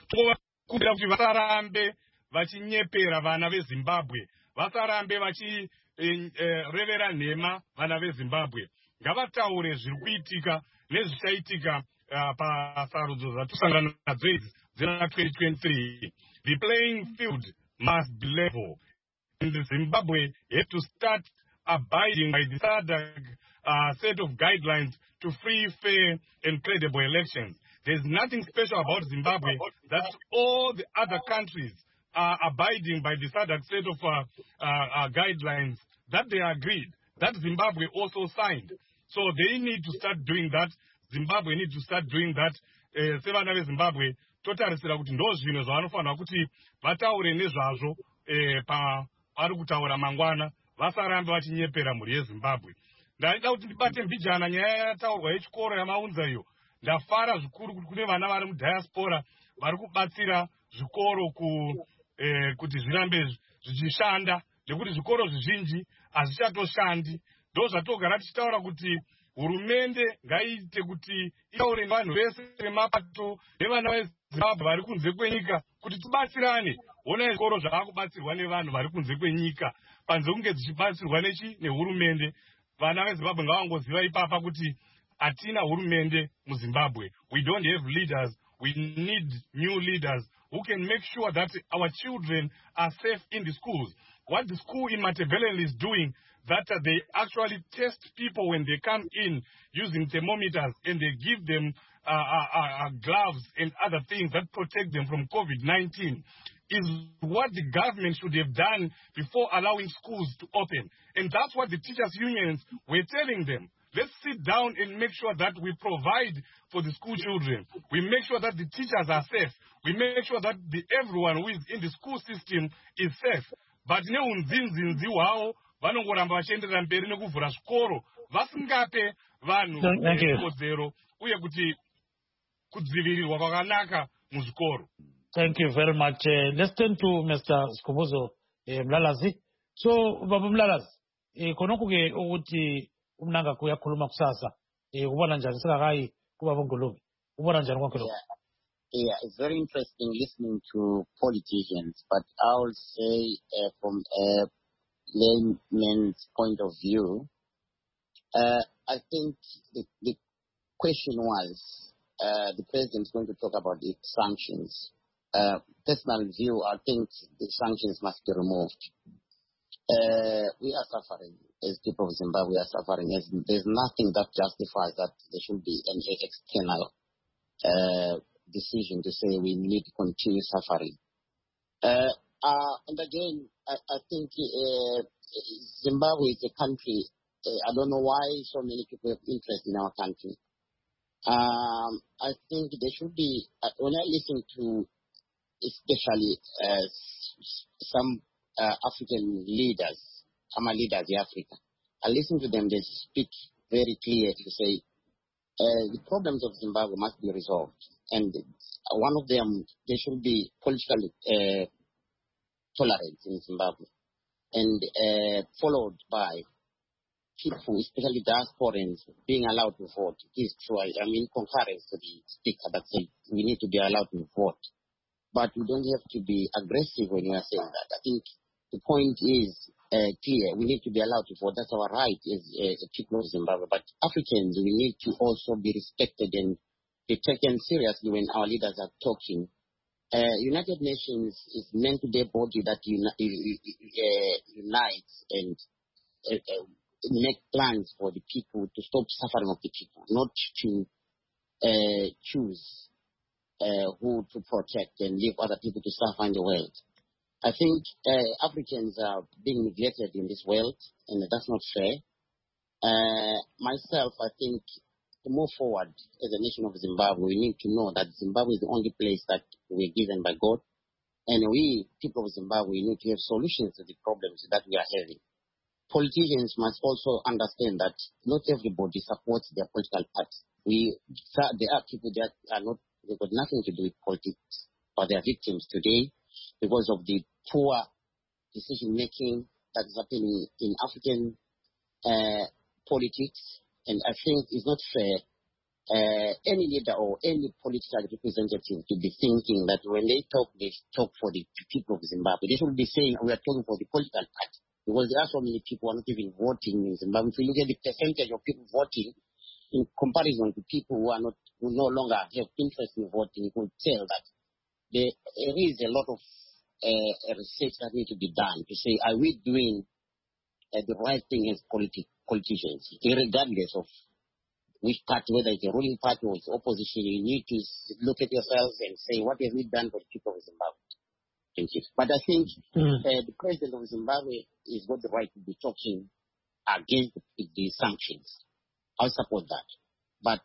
Vasarambe vachinyepera vana veZimbabwe, vasarambe vachirevera nhema vana veZimbabwe. Ngavataure zviri kuitika nezvichaitika pasarudzo dzatusangana nadzo idzi dzina2023. The playing field must be level, and Zimbabwe has to start abiding by the SADC set of guidelines to free, fair and credible elections. There's nothing special about Zimbabwe. That's all the other countries are abiding by the SADC set of guidelines that they agreed, that Zimbabwe also signed. So they need to start doing that. Zimbabwe needs to start doing that. Sevana veZimbabwe totarisira kuti ndo zvinhu zvavanofanira kuti vataure nezvazvo vari kutaura mangwana, vasarambe vachinyepera mhuri yeZimbabwe. Ndaida kuti ndibate mbijana nyaya yataurwa yechikoro yamaunza iyo. Ndafara zvikuru kuti kune vana vari mudiaspora vari kubatsira zvikoro kuti zvirambe zvichishanda, nekuti zvikoro zvizhinji hazvichatoshandi. Ndo zvatogara tichitaura kuti hurumende ngaiite kuti itaure vanhu vese vemapato nevana veZimbabwe vari kunze kwenyika kuti tibatsirane. Ona zvikoro zvavakubatsirwa nevanhu vari kunze kwenyika panze kunge dzichibatsirwa nehurumende. Vana veZimbabwe ngavangoziva ipapa kuti hatina hurumende muZimbabwe. We don't have leaders. We need new leaders who can make sure that our children are safe in the schools. What the school in Matabeleland is doing, that they actually test people when they come in using thermometers, and they give them gloves and other things that protect them from COVID-19, is what the government should have done before allowing schools to open. And that's what the teachers' unions were telling them. Let's sit down and make sure that we provide for the school children. We make sure that the teachers are safe. We make sure that everyone who is in the school system is safe. But neunzinzinzi wao vanongoramba vachienderera mberi nekuvhura zvikoro vasingape vanhu kodzero uye kuti kudzivirirwa kwakanaka muzvikoro.
Thank you very much. Let's turn to Mr. Skubuzo Mlalazi. So Baba Mlalazi, konokuke ukuthi umnanga kuyakhuluma kusasa ubona njani sikakai kuba bongolobi ubona njani konke lokho?
Yeah, it's very interesting listening to politicians, but I will say from a layman's point of view, I think the question was the president is going to talk about the sanctions. Personal view, I think the sanctions must be removed. We are suffering. As people of Zimbabwe are suffering. There's nothing that justifies that there should be an external decision to say we need to continue suffering. And again, I think Zimbabwe is a country, I don't know why so many people have interest in our country. I think there should be, when I listen to especially some African leaders, some leaders in Africa, I listen to them, they speak very clear to say the problems of Zimbabwe must be resolved. And one of them, there should be political tolerance in Zimbabwe, and followed by people, especially diasporans, being allowed to vote. It is true. I'm in concurrence to the speaker that said we need to be allowed to vote. But we don't have to be aggressive when we are saying that. I think the point is clear. We need to be allowed to vote. That's our right as a people of Zimbabwe. But Africans, we need to also be respected and be taken seriously when our leaders are talking. United Nations is meant to be a body that unites and make plans for the people, to stop suffering of the people, not to choose who to protect and leave other people to suffer in the world. I think Africans are being neglected in this world, and that's not fair. Myself, I think to move forward as a nation of Zimbabwe, we need to know that Zimbabwe is the only place that we're given by God, and we, people of Zimbabwe, need to have solutions to the problems that we are having. Politicians must also understand that not everybody supports their political party. There are people that are not, they've got nothing to do with politics, but they are victims today because of the poor decision making that is happening in African politics. And I think it's not fair any leader or any political representative to be thinking that when they talk for the people of Zimbabwe. They should be saying we are talking for the political party, because there are so many people who are not even voting in Zimbabwe. If you look at the percentage of people voting in comparison to people who no longer have interest in voting, you can tell that there is a lot of research that needs to be done to say, are we doing the right thing as politicians, regardless of which party, whether it's a ruling party or it's opposition. You need to look at yourselves and say, what have we done for the people of Zimbabwe? Thank you. But I think the president of Zimbabwe has got the right to be talking against the sanctions. I support that. But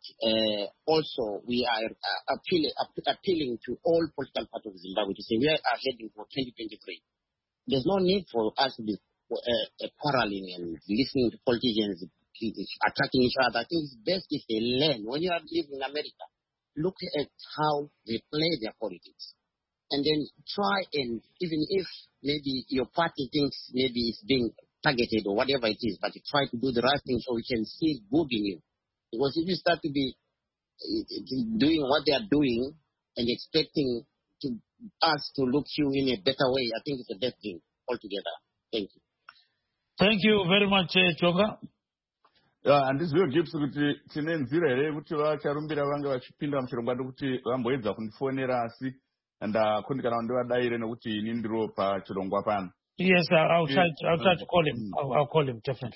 also we are appealing to all political parties of Zimbabwe to say we are heading for 2023. There's no need for us to be quarreling and listening to politicians attacking each other. I think it's best if they learn. When you are living in America, look at how they play their politics. And then try and, even if maybe your party thinks maybe it's being targeted or whatever it is, but you try to do the right thing so we can see good in you. Because if you start to be doing what they are doing and expecting us to look you in a better way, I think it's a bad thing altogether. Thank you.
Thank you very much, Choka.
Handizviwo gips kuti tine nzira here kuti vacharumbira vange vachipinda muchirongwa kuti vamboedza kundifonera asi ndakundikana ndivadayire nekuti ini ndiro pachirongwa pano.
Yes, I'll try to call him. I'll call him definitely.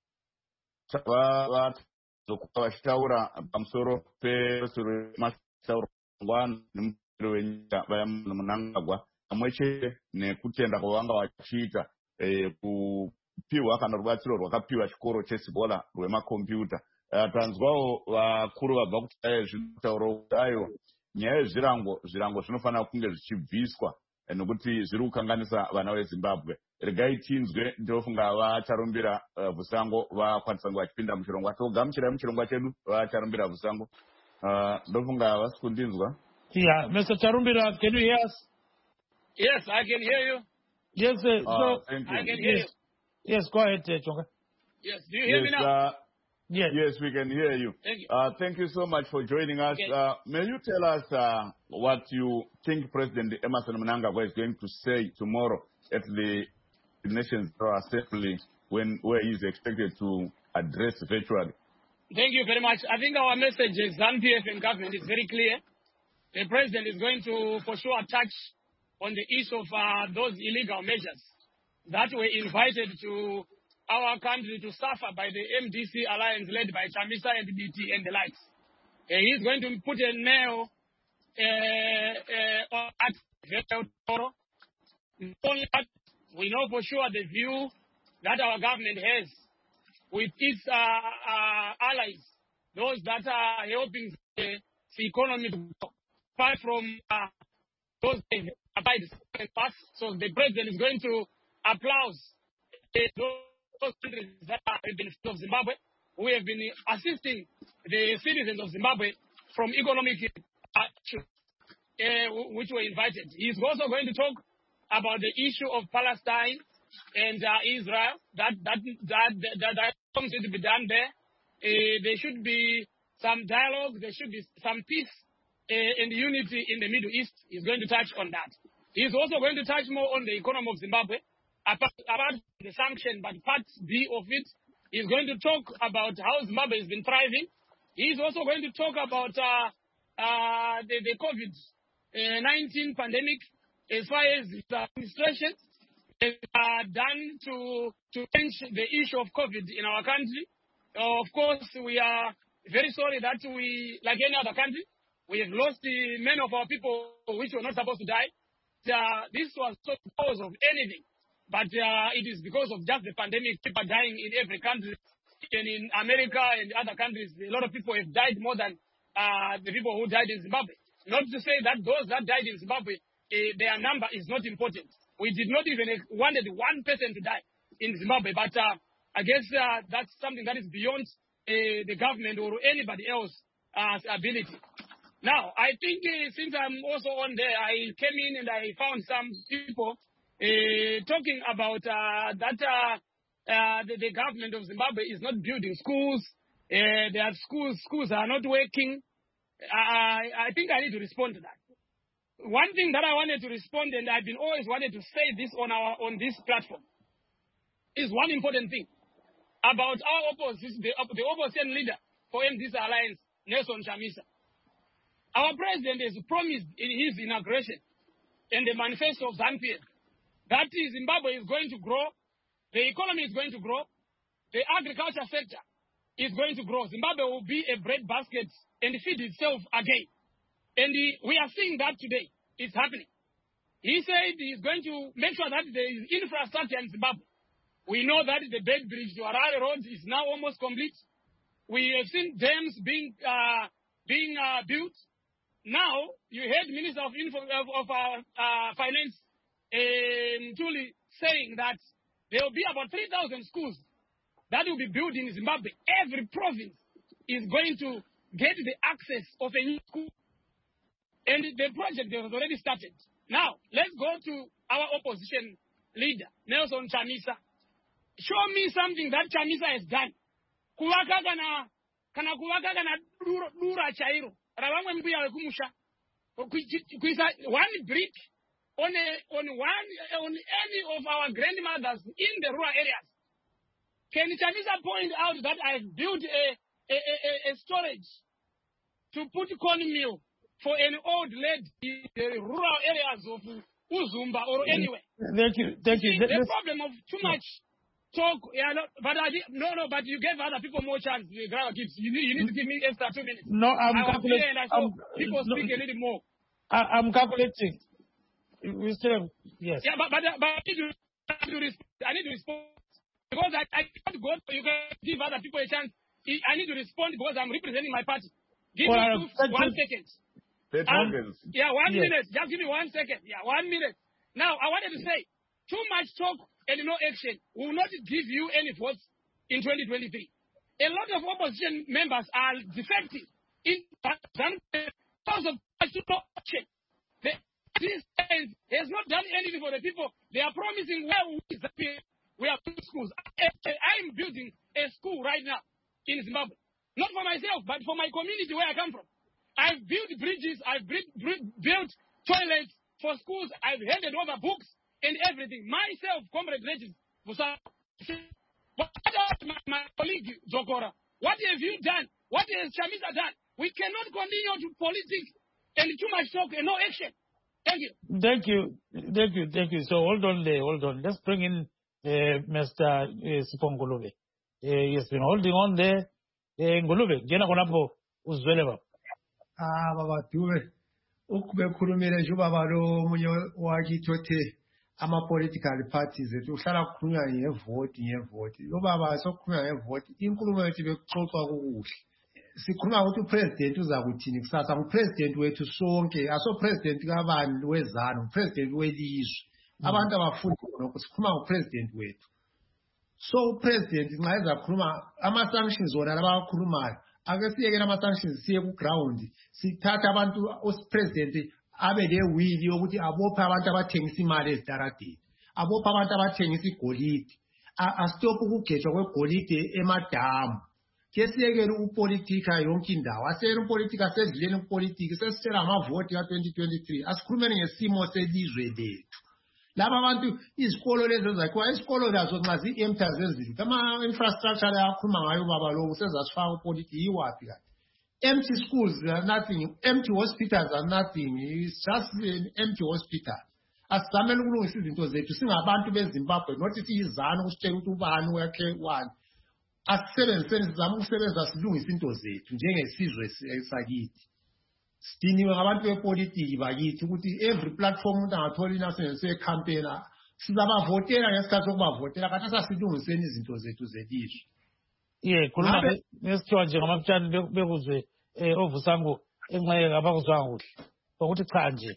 Vachitaura pamusoro pemashitaurwa nemukuru wenyika vayamunangagwa pamwe chete nekutenda kwavanga vachiita kupiwa kana rubatsiro rwakapiwa chikoro cheSibola rwemakombiyuta. Tanzwawo vakuru vabva kuti zvinotaura kuti ayo nyaya yezvirango zvinofanira kunge zvichibviswa nekuti zviri kukanganisa vana veZimbabwe. Regai tinzwe ndofunga vacharumbira Vusango vakwanisa kunge vachipinda muchirongwa. Togamuchirai muchirongwa chedu vacharumbira Vusango. Ndofunga vasi kundinzwa.
Yeah, Mr. Charumbira, can you hear us?
Yes, I can hear you.
Yes, so
thank you.
I can hear you.
Yes, go ahead, Chonga.
Yes, do you hear me now?
Yes, we can hear you.
Thank you.
Thank you so much for joining us.
Okay.
May you tell us what you think President Emmerson Mnangagwa is going to say tomorrow at the Nations Assembly where he is expected to address virtually?
Thank you very much. I think our message as ZANU-PF and government is very clear. The President is going to, for sure, touch on the issue of those illegal measures that were invited to our country to suffer by the MDC alliance led by Chamisa and BT and the likes. He's going to put a nail on that tomorrow. Only that we know for sure the view that our government has with its allies, those that are helping the economy to grow, apart from those abide pass. So the President is going to applaud those countries that are benefits of Zimbabwe, who have been assisting the citizens of Zimbabwe from economic which were invited. He's also going to talk about the issue of Palestine and Israel. That needs to be done there. There should be some dialogue. There should be some peace and unity in the Middle East. He's going to touch on that. He's also going to touch more on the economy of Zimbabwe. about the sanction, but part B of it is going to talk about how Zimbabwe has been thriving. He's also going to talk about the COVID-19 pandemic as far as the administration has done to change the issue of COVID in our country. Of course, we are very sorry that we, like any other country, we have lost many of our people which were not supposed to die. This was not because of anything, but it is because of just the pandemic. People are dying in every country. And in America and other countries, a lot of people have died more than the people who died in Zimbabwe. Not to say that those that died in Zimbabwe, their number is not important. We did not even wanted one person to die in Zimbabwe, but I guess that's something that is beyond the government or anybody else's ability. Now, I think since I'm also on there, I came in and I found some people talking about that the government of Zimbabwe is not building schools. Their schools are not working. I think I need to respond to that. One thing that I wanted to respond, and I've been always wanted to say this on this platform, is one important thing about our opposition, the opposition leader for MDC Alliance, Nelson Chamisa. Our president has promised in his inauguration and the manifesto of ZANU-PF that Zimbabwe is going to grow, the economy is going to grow, the agriculture sector is going to grow. Zimbabwe will be a bread basket and feed itself again. And we are seeing that today. It's happening. He said he's going to make sure that there is infrastructure in Zimbabwe. We know that the Bed Bridge to Harare Road is now almost complete. We have seen dams being built. Now, you heard Minister of Finance, Ntuli, saying that there will be about 3,000 schools that will be built in Zimbabwe. Every province is going to get the access of a new school. And the project has already started. Now, let's go to our opposition leader, Nelson Chamisa. Show me something that Chamisa has done. Kuvaka kana dura chairo. Ravamwe mbuya wekumusha. One brick on any of our grandmothers in the rural areas. Can Chamisa point out that I've built a storage to put cornmeal for an old lady in the rural areas of Uzumba or anywhere?
Thank you.
The problem of too much talk, but you gave other people more chance. You need to give me extra 2 minutes.
No, I'm calculating.
People speak a little more.
I'm calculating. We still, yes.
Yeah, but I need to respond because I can't go. You can give other people a chance. I need to respond because I'm representing my party. Give me 1 second.
30 seconds.
Yeah, 1 minute. Just give me 1 second. Yeah, 1 minute. Now, I wanted to say, too much talk and no action will not give you any votes in 2023. A lot of opposition members are defective in because of no action. This has not done anything for the people. They are promising we are building schools. I am building a school right now in Zimbabwe. Not for myself, but for my community where I come from. I've built bridges, I've built toilets for schools, I've handed over books and everything. Myself, Comrade Regis, what about my colleague Zokora? What have you done? What has Chamisa done? We cannot continue to politics and too much talk and no action. Thank you.
So hold on there. Let's bring in Mr. Sipongulube. He has been holding on there. Ngulube, ngena khonapho uzwele baba.
Babatube ukubekhulumile nje ubaba lo omunye wakithothi ama-political parties ethu uhlala kukhulunywa ngevoti lo baba sokukhulunywa ngevoti inkulumo yethu bekuxoxwa kukuhle sikhuluma ukuthi upresident uza kuthini kusasa ngupresident wethu sonke asopresident kabani wezana upresident welizwe abantu abafunda lokho sikhuluma ngopresident wethu so upresident nxa ezakhuluma ama-sanctions wona labawakhulumayo ake siyekela ama-sanctions siye ku-ground sithatha abantu president abe lewili yokuthi abophe abantu abathengisa imali ezitaradeni abophe abantu abathengisa igolide asitophe ukugejwa kwegolide emadamu ke siyekele ukupolitika yonke indawo asiyekele upolitika asedluleni kupolitiki sesitshela ngamavoti ka-2023 asikhulumeni ngesimo selizwe lethu laba bantu izikolo lezo zakhiwa isikolo lazo nxa zi-empty zezithu ama-infrastructure ayakhuluma ngayo baba loku sezasifaka upolitiki yiwaphi kanti empty schools are nothing, empty hospitals are nothing, it's just an empty hospital. Asidamele ukulungisa izinto zethu singabantu beZimbabwe nothi siyizana ukusitshela ukuthi ubani wakhe wani. Asisebenziseni sizama ukusebenza silungisa into zethu njengesizwe sakithi. Sidiniwe ngabantu bepolitiki bakithi ukuthi every platform umuntu angathola inasebenzise campaigner sizabavotela ngesikhathi sokubavotela kanti asasilungiseni izinto zethu zelizwe.
Khuluma ngesithiwa nje ngamaputshani bekuzwe ovusango enxeke abakuzwanga kuhle ukuthi cha nje.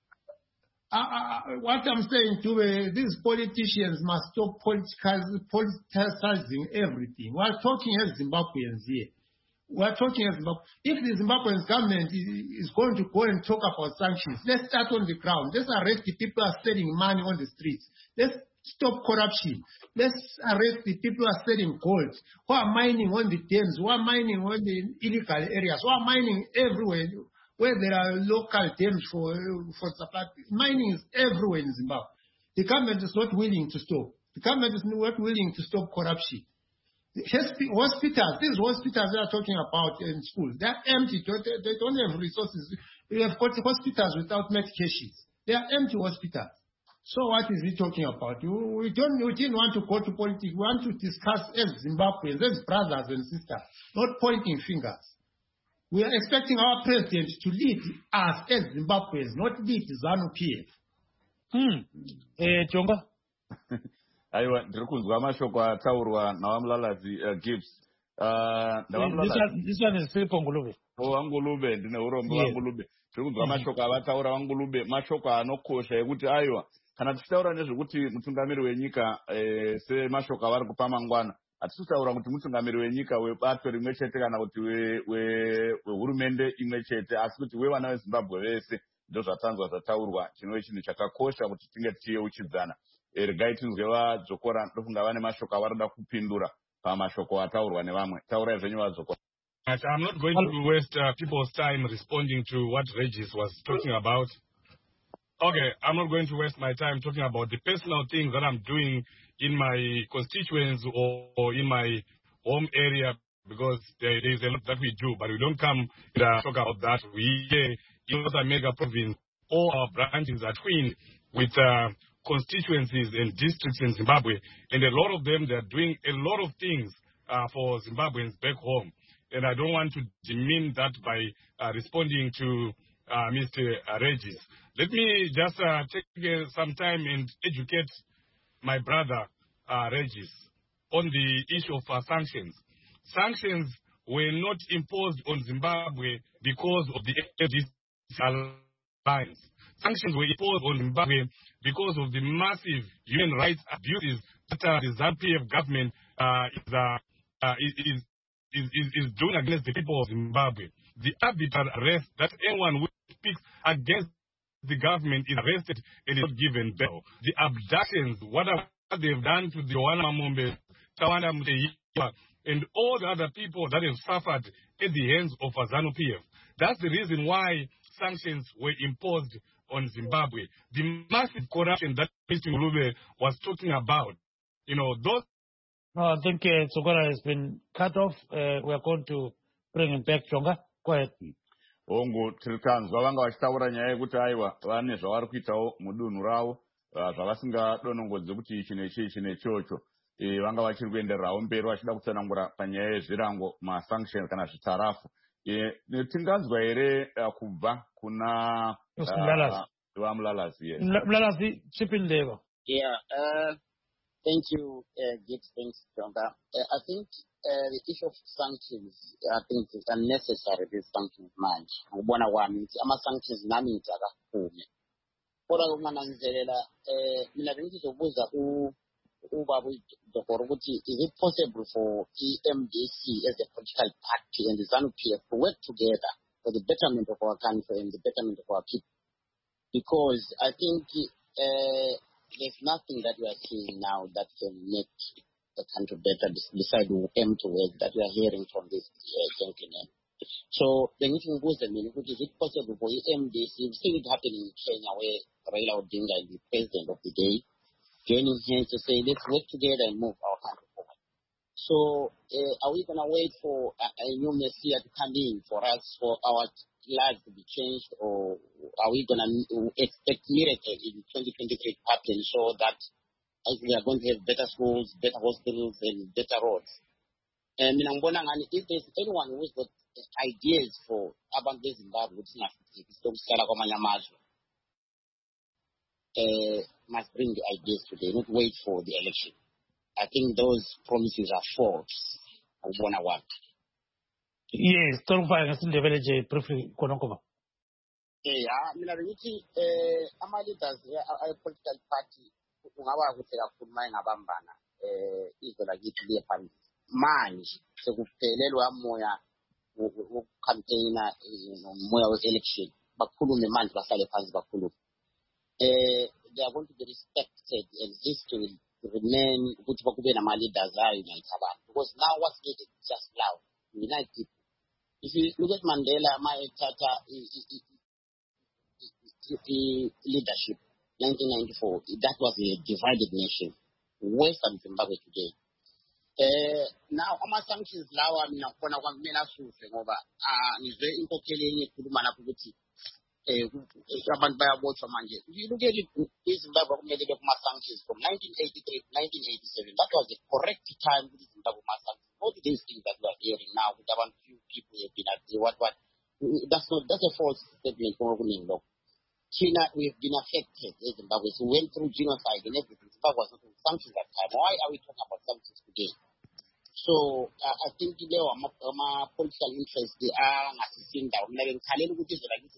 What I'm saying to these politicians must stop politicizing everything. We're talking as Zimbabweans here. We're talking as Zimbabwe. If the Zimbabwean government is going to go and talk about sanctions, let's start on the ground. Let's arrest the people who are selling money on the streets. Let's stop corruption. Let's arrest the people who are selling gold, who are mining on the dams, who are mining on the illegal areas, who are mining everywhere where there are local dams for supply. Mining is everywhere in Zimbabwe. The government is not willing to stop. The government is not willing to stop corruption. Hospitals, these hospitals we are talking about in schools, they're empty. They don't have resources. We have got hospitals without medications. They are empty hospitals. So what is he talking about? We didn't want to go to politics. We want to discuss as Zimbabweans, as brothers and sisters, not pointing fingers. We are expecting our president to lead us as Zimbabweans, not lead ZANU-PF.
Jonga?
Aiwa, ndiri kunzwa mashoko ataurwa nawamulalazi Gibbs.
This one is Philip Wangulube.
Wangulube, ndine urombo Wangulube. Ndiri kunzwa mashoko avataura Wangulube, mashoko anokosha ekuti aiwa. Kana tichitaura nezvekuti mutungamiri wenyika semashoko avari kupa mangwana, hatisitaura kuti mutungamiri wenyika webato rimwe chete kana kuti wehurumende imwe chete, asi kuti wevana veZimbabwe vese ndozvatanzwa zvataurwa. Chinova chinhu chakakosha kuti tinge tichiyeuchidzana. Regai tinzwe vadzokora ndofunga vane mashoko avarida kupindura pamashoko ataurwa nevamwe. Taurai zvenyu vadzokora.
I'm not going to waste people's time responding to what Regis was talking about. Okay, I'm not going to waste my time talking about the personal things that I'm doing in my constituents or in my home area, because there is a lot that we do, but we don't come to talk about that. We in North America province, all our branches are twinned with constituencies and districts in Zimbabwe, and a lot of them, they're doing a lot of things for Zimbabweans back home. And I don't want to demean that by responding to Mr. Regis. Let me just take some time and educate my brother Regis on the issue of sanctions. Sanctions were not imposed on Zimbabwe because of the alliance. Sanctions were imposed on Zimbabwe because of the massive human rights abuses that the ZANU-PF government is doing against the people of Zimbabwe. The arbitrary arrest that anyone who speaks against the government is arrested and is not given bail. The abductions, what they've done to the Joanna Mamombe, Tawanda Muteiwa, and all the other people that have suffered at the hands of ZANU-PF. That's the reason why sanctions were imposed on Zimbabwe. The massive corruption that Mr. Mulube was talking about, those...
No, I think Tsogora has been cut off. We are going to bring him back, Jonga. Go ahead.
Ongo tirikanzwa vanga vachitaura nyaya yekuti aiwa vane zvavari kuitawo mudunhu ravo zvavasingadonongodzi kuti ichi nechocho. Vanga vachiri kuendererawo mberi vachida kutsanangura panyaya yezvirango masanctions kana zvitarafu. Tinganzwa here kubva kuna vamulalazi.
Mlalazi, chip in there.
Yeah, thank you, Gibbs. Thanks, Jonga. I think the issue of sanctions, I think it's unnecessary, these sanctions manje. Ngibona kwami ukuthi ama-sanctions nami ngicakaphume. Kodwa kungananzelela, mina bengizobuza ubaba uDokoro ukuthi is it possible for EMDC as a political party and the ZANU-PF to work together for the betterment of our country and the betterment of our people? Because I think there's nothing that we are seeing now that can make the country better besides the empty words that we are hearing from this gentleman. So the meeting goes and is it possible for MDC? We've seen it happen in Kenya where Raila Odinga is the president of the day, joining hands to say let's work together and move our country forward. So are we going to wait for a new Messiah to come in for us, for our lives to be changed, or are we going to expect miracle in 2023 to happen so that we are going to have better schools, better hospitals, and better roads? And if there's anyone who's got ideas for abantu beZimbabwe ukuthi singafithi sokusala kwamanye amazwe, must bring the ideas today, not wait for the election. I think those promises are false. Ubona what?
Yes, Torufaya ngasindebele nje briefly khonokho.
Mina bengithi ama-leaders a-political party ungaba kuhle kakhulu uma engabambana izwe lakithi liye phambili. Manje sekuphelelwa moya wokucampaigna moya we-election. Bakhulume manje bahlale phansi bakhulume. They are going to be respected and history remain ukuthi bakube nama-leaders unite abantu, because now what's needed is just love, unite people. If you look at Mandela, Ethatha leadership 1994, that was a divided nation. Western Zimbabwe today. Now ama-sanctions lawa mina khona kwamina asuhle ngoba ngizwe inkokheli enye ekhuluma lapho ukuthi abantu bayabotshwa manje. You look at it, iZimbabwe kumele kuma-sanctions from 1983 to 1987. That was the correct time with Zimbabwe kuma-sanctions. All these things that we are hearing now, with about few people have been at what that's a false statement. China, we've been affected in Zimbabwe. So we went through genocide and everything. Zimbabwe was not on sanctions that time. Why are we talking about sanctions today? So I think there are political interests. They are assisting down. Like political parties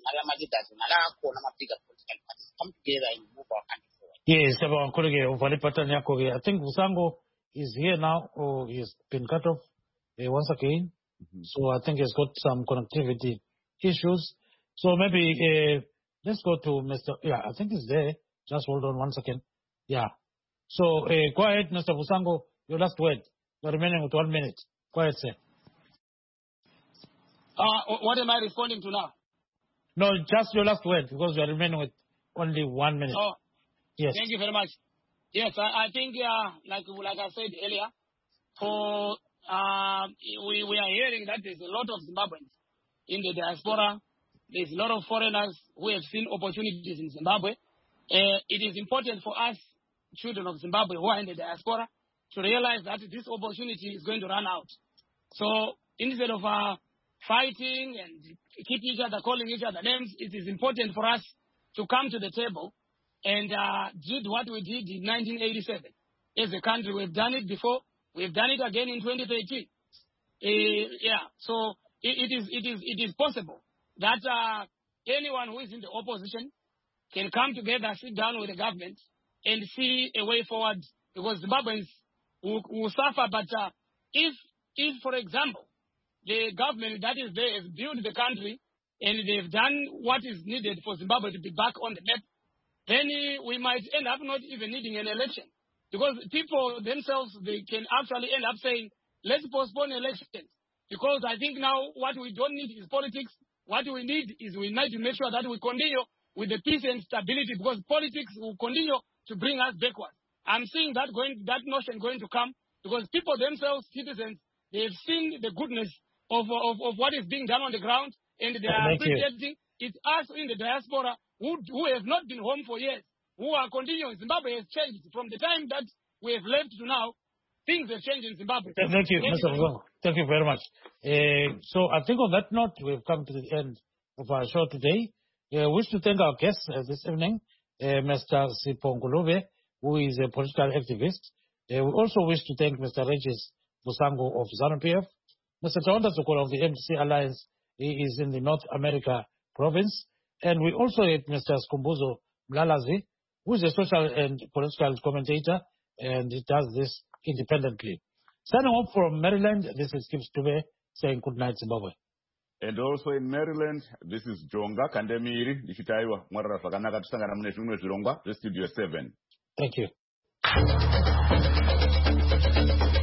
come together and move our country forward.
Yes, I think Vusango is here now, or he's been cut off once again. So I think he's got some connectivity issues. So maybe let's go to Mr. Yeah, I think he's there. Just hold on 1 second. Yeah. So go ahead, Mr. Vusango. Your last word. You're remaining with 1 minute. Go ahead, sir.
What am I responding to now?
No, just your last word, because you're remaining with only 1 minute.
Oh,
yes.
Thank you very much. Yes, I think, like I said earlier, for we are hearing that there's a lot of Zimbabweans in the diaspora. There's a lot of foreigners who have seen opportunities in Zimbabwe. It is important for us, children of Zimbabwe who are in the diaspora, to realize that this opportunity is going to run out. So instead of fighting and keep each other, calling each other names, it is important for us to come to the table and did what we did in 1987. As a country, we've done it before. We've done it again in 2013. So it is possible that anyone who is in the opposition can come together, sit down with the government, and see a way forward, because Zimbabweans will suffer. But if, for example, the government that is there has built the country and they've done what is needed for Zimbabwe to be back on the map, then we might end up not even needing an election. Because people themselves, they can actually end up saying, let's postpone elections. Because I think now what we don't need is politics. What we need is we need to make sure that we continue with the peace and stability, because politics will continue to bring us backward. I'm seeing that notion going to come, because people themselves, citizens, they've seen the goodness of what is being done on the ground, and they are appreciating. It's us in the diaspora who have not been home for years, who are continuing. Zimbabwe has changed from the time that we have left to now. Things have changed in Zimbabwe.
Thank you, Mr. Vusango. Thank you very much. So I think on that note, we've come to the end of our show today. I wish to thank our guests this evening, Mr. Sipho Ngulube, who is a political activist. We also wish to thank Mr. Regis Vusango of ZANU-PF, Mr. Taonda Sokolo of the MDC Alliance. He is in the North America province. And we also had Mr. Skumbuzo Mlalazi, who is a social and political commentator, and he does this independently. Signing off from Maryland, this is Kim Stube saying good night, Zimbabwe.
And also in Maryland, this is Jonga Kandemiri, Nishitaiwa, Mwara Fakanaka, Tsangana Mune Zilongwa, the Studio 7.
Thank you.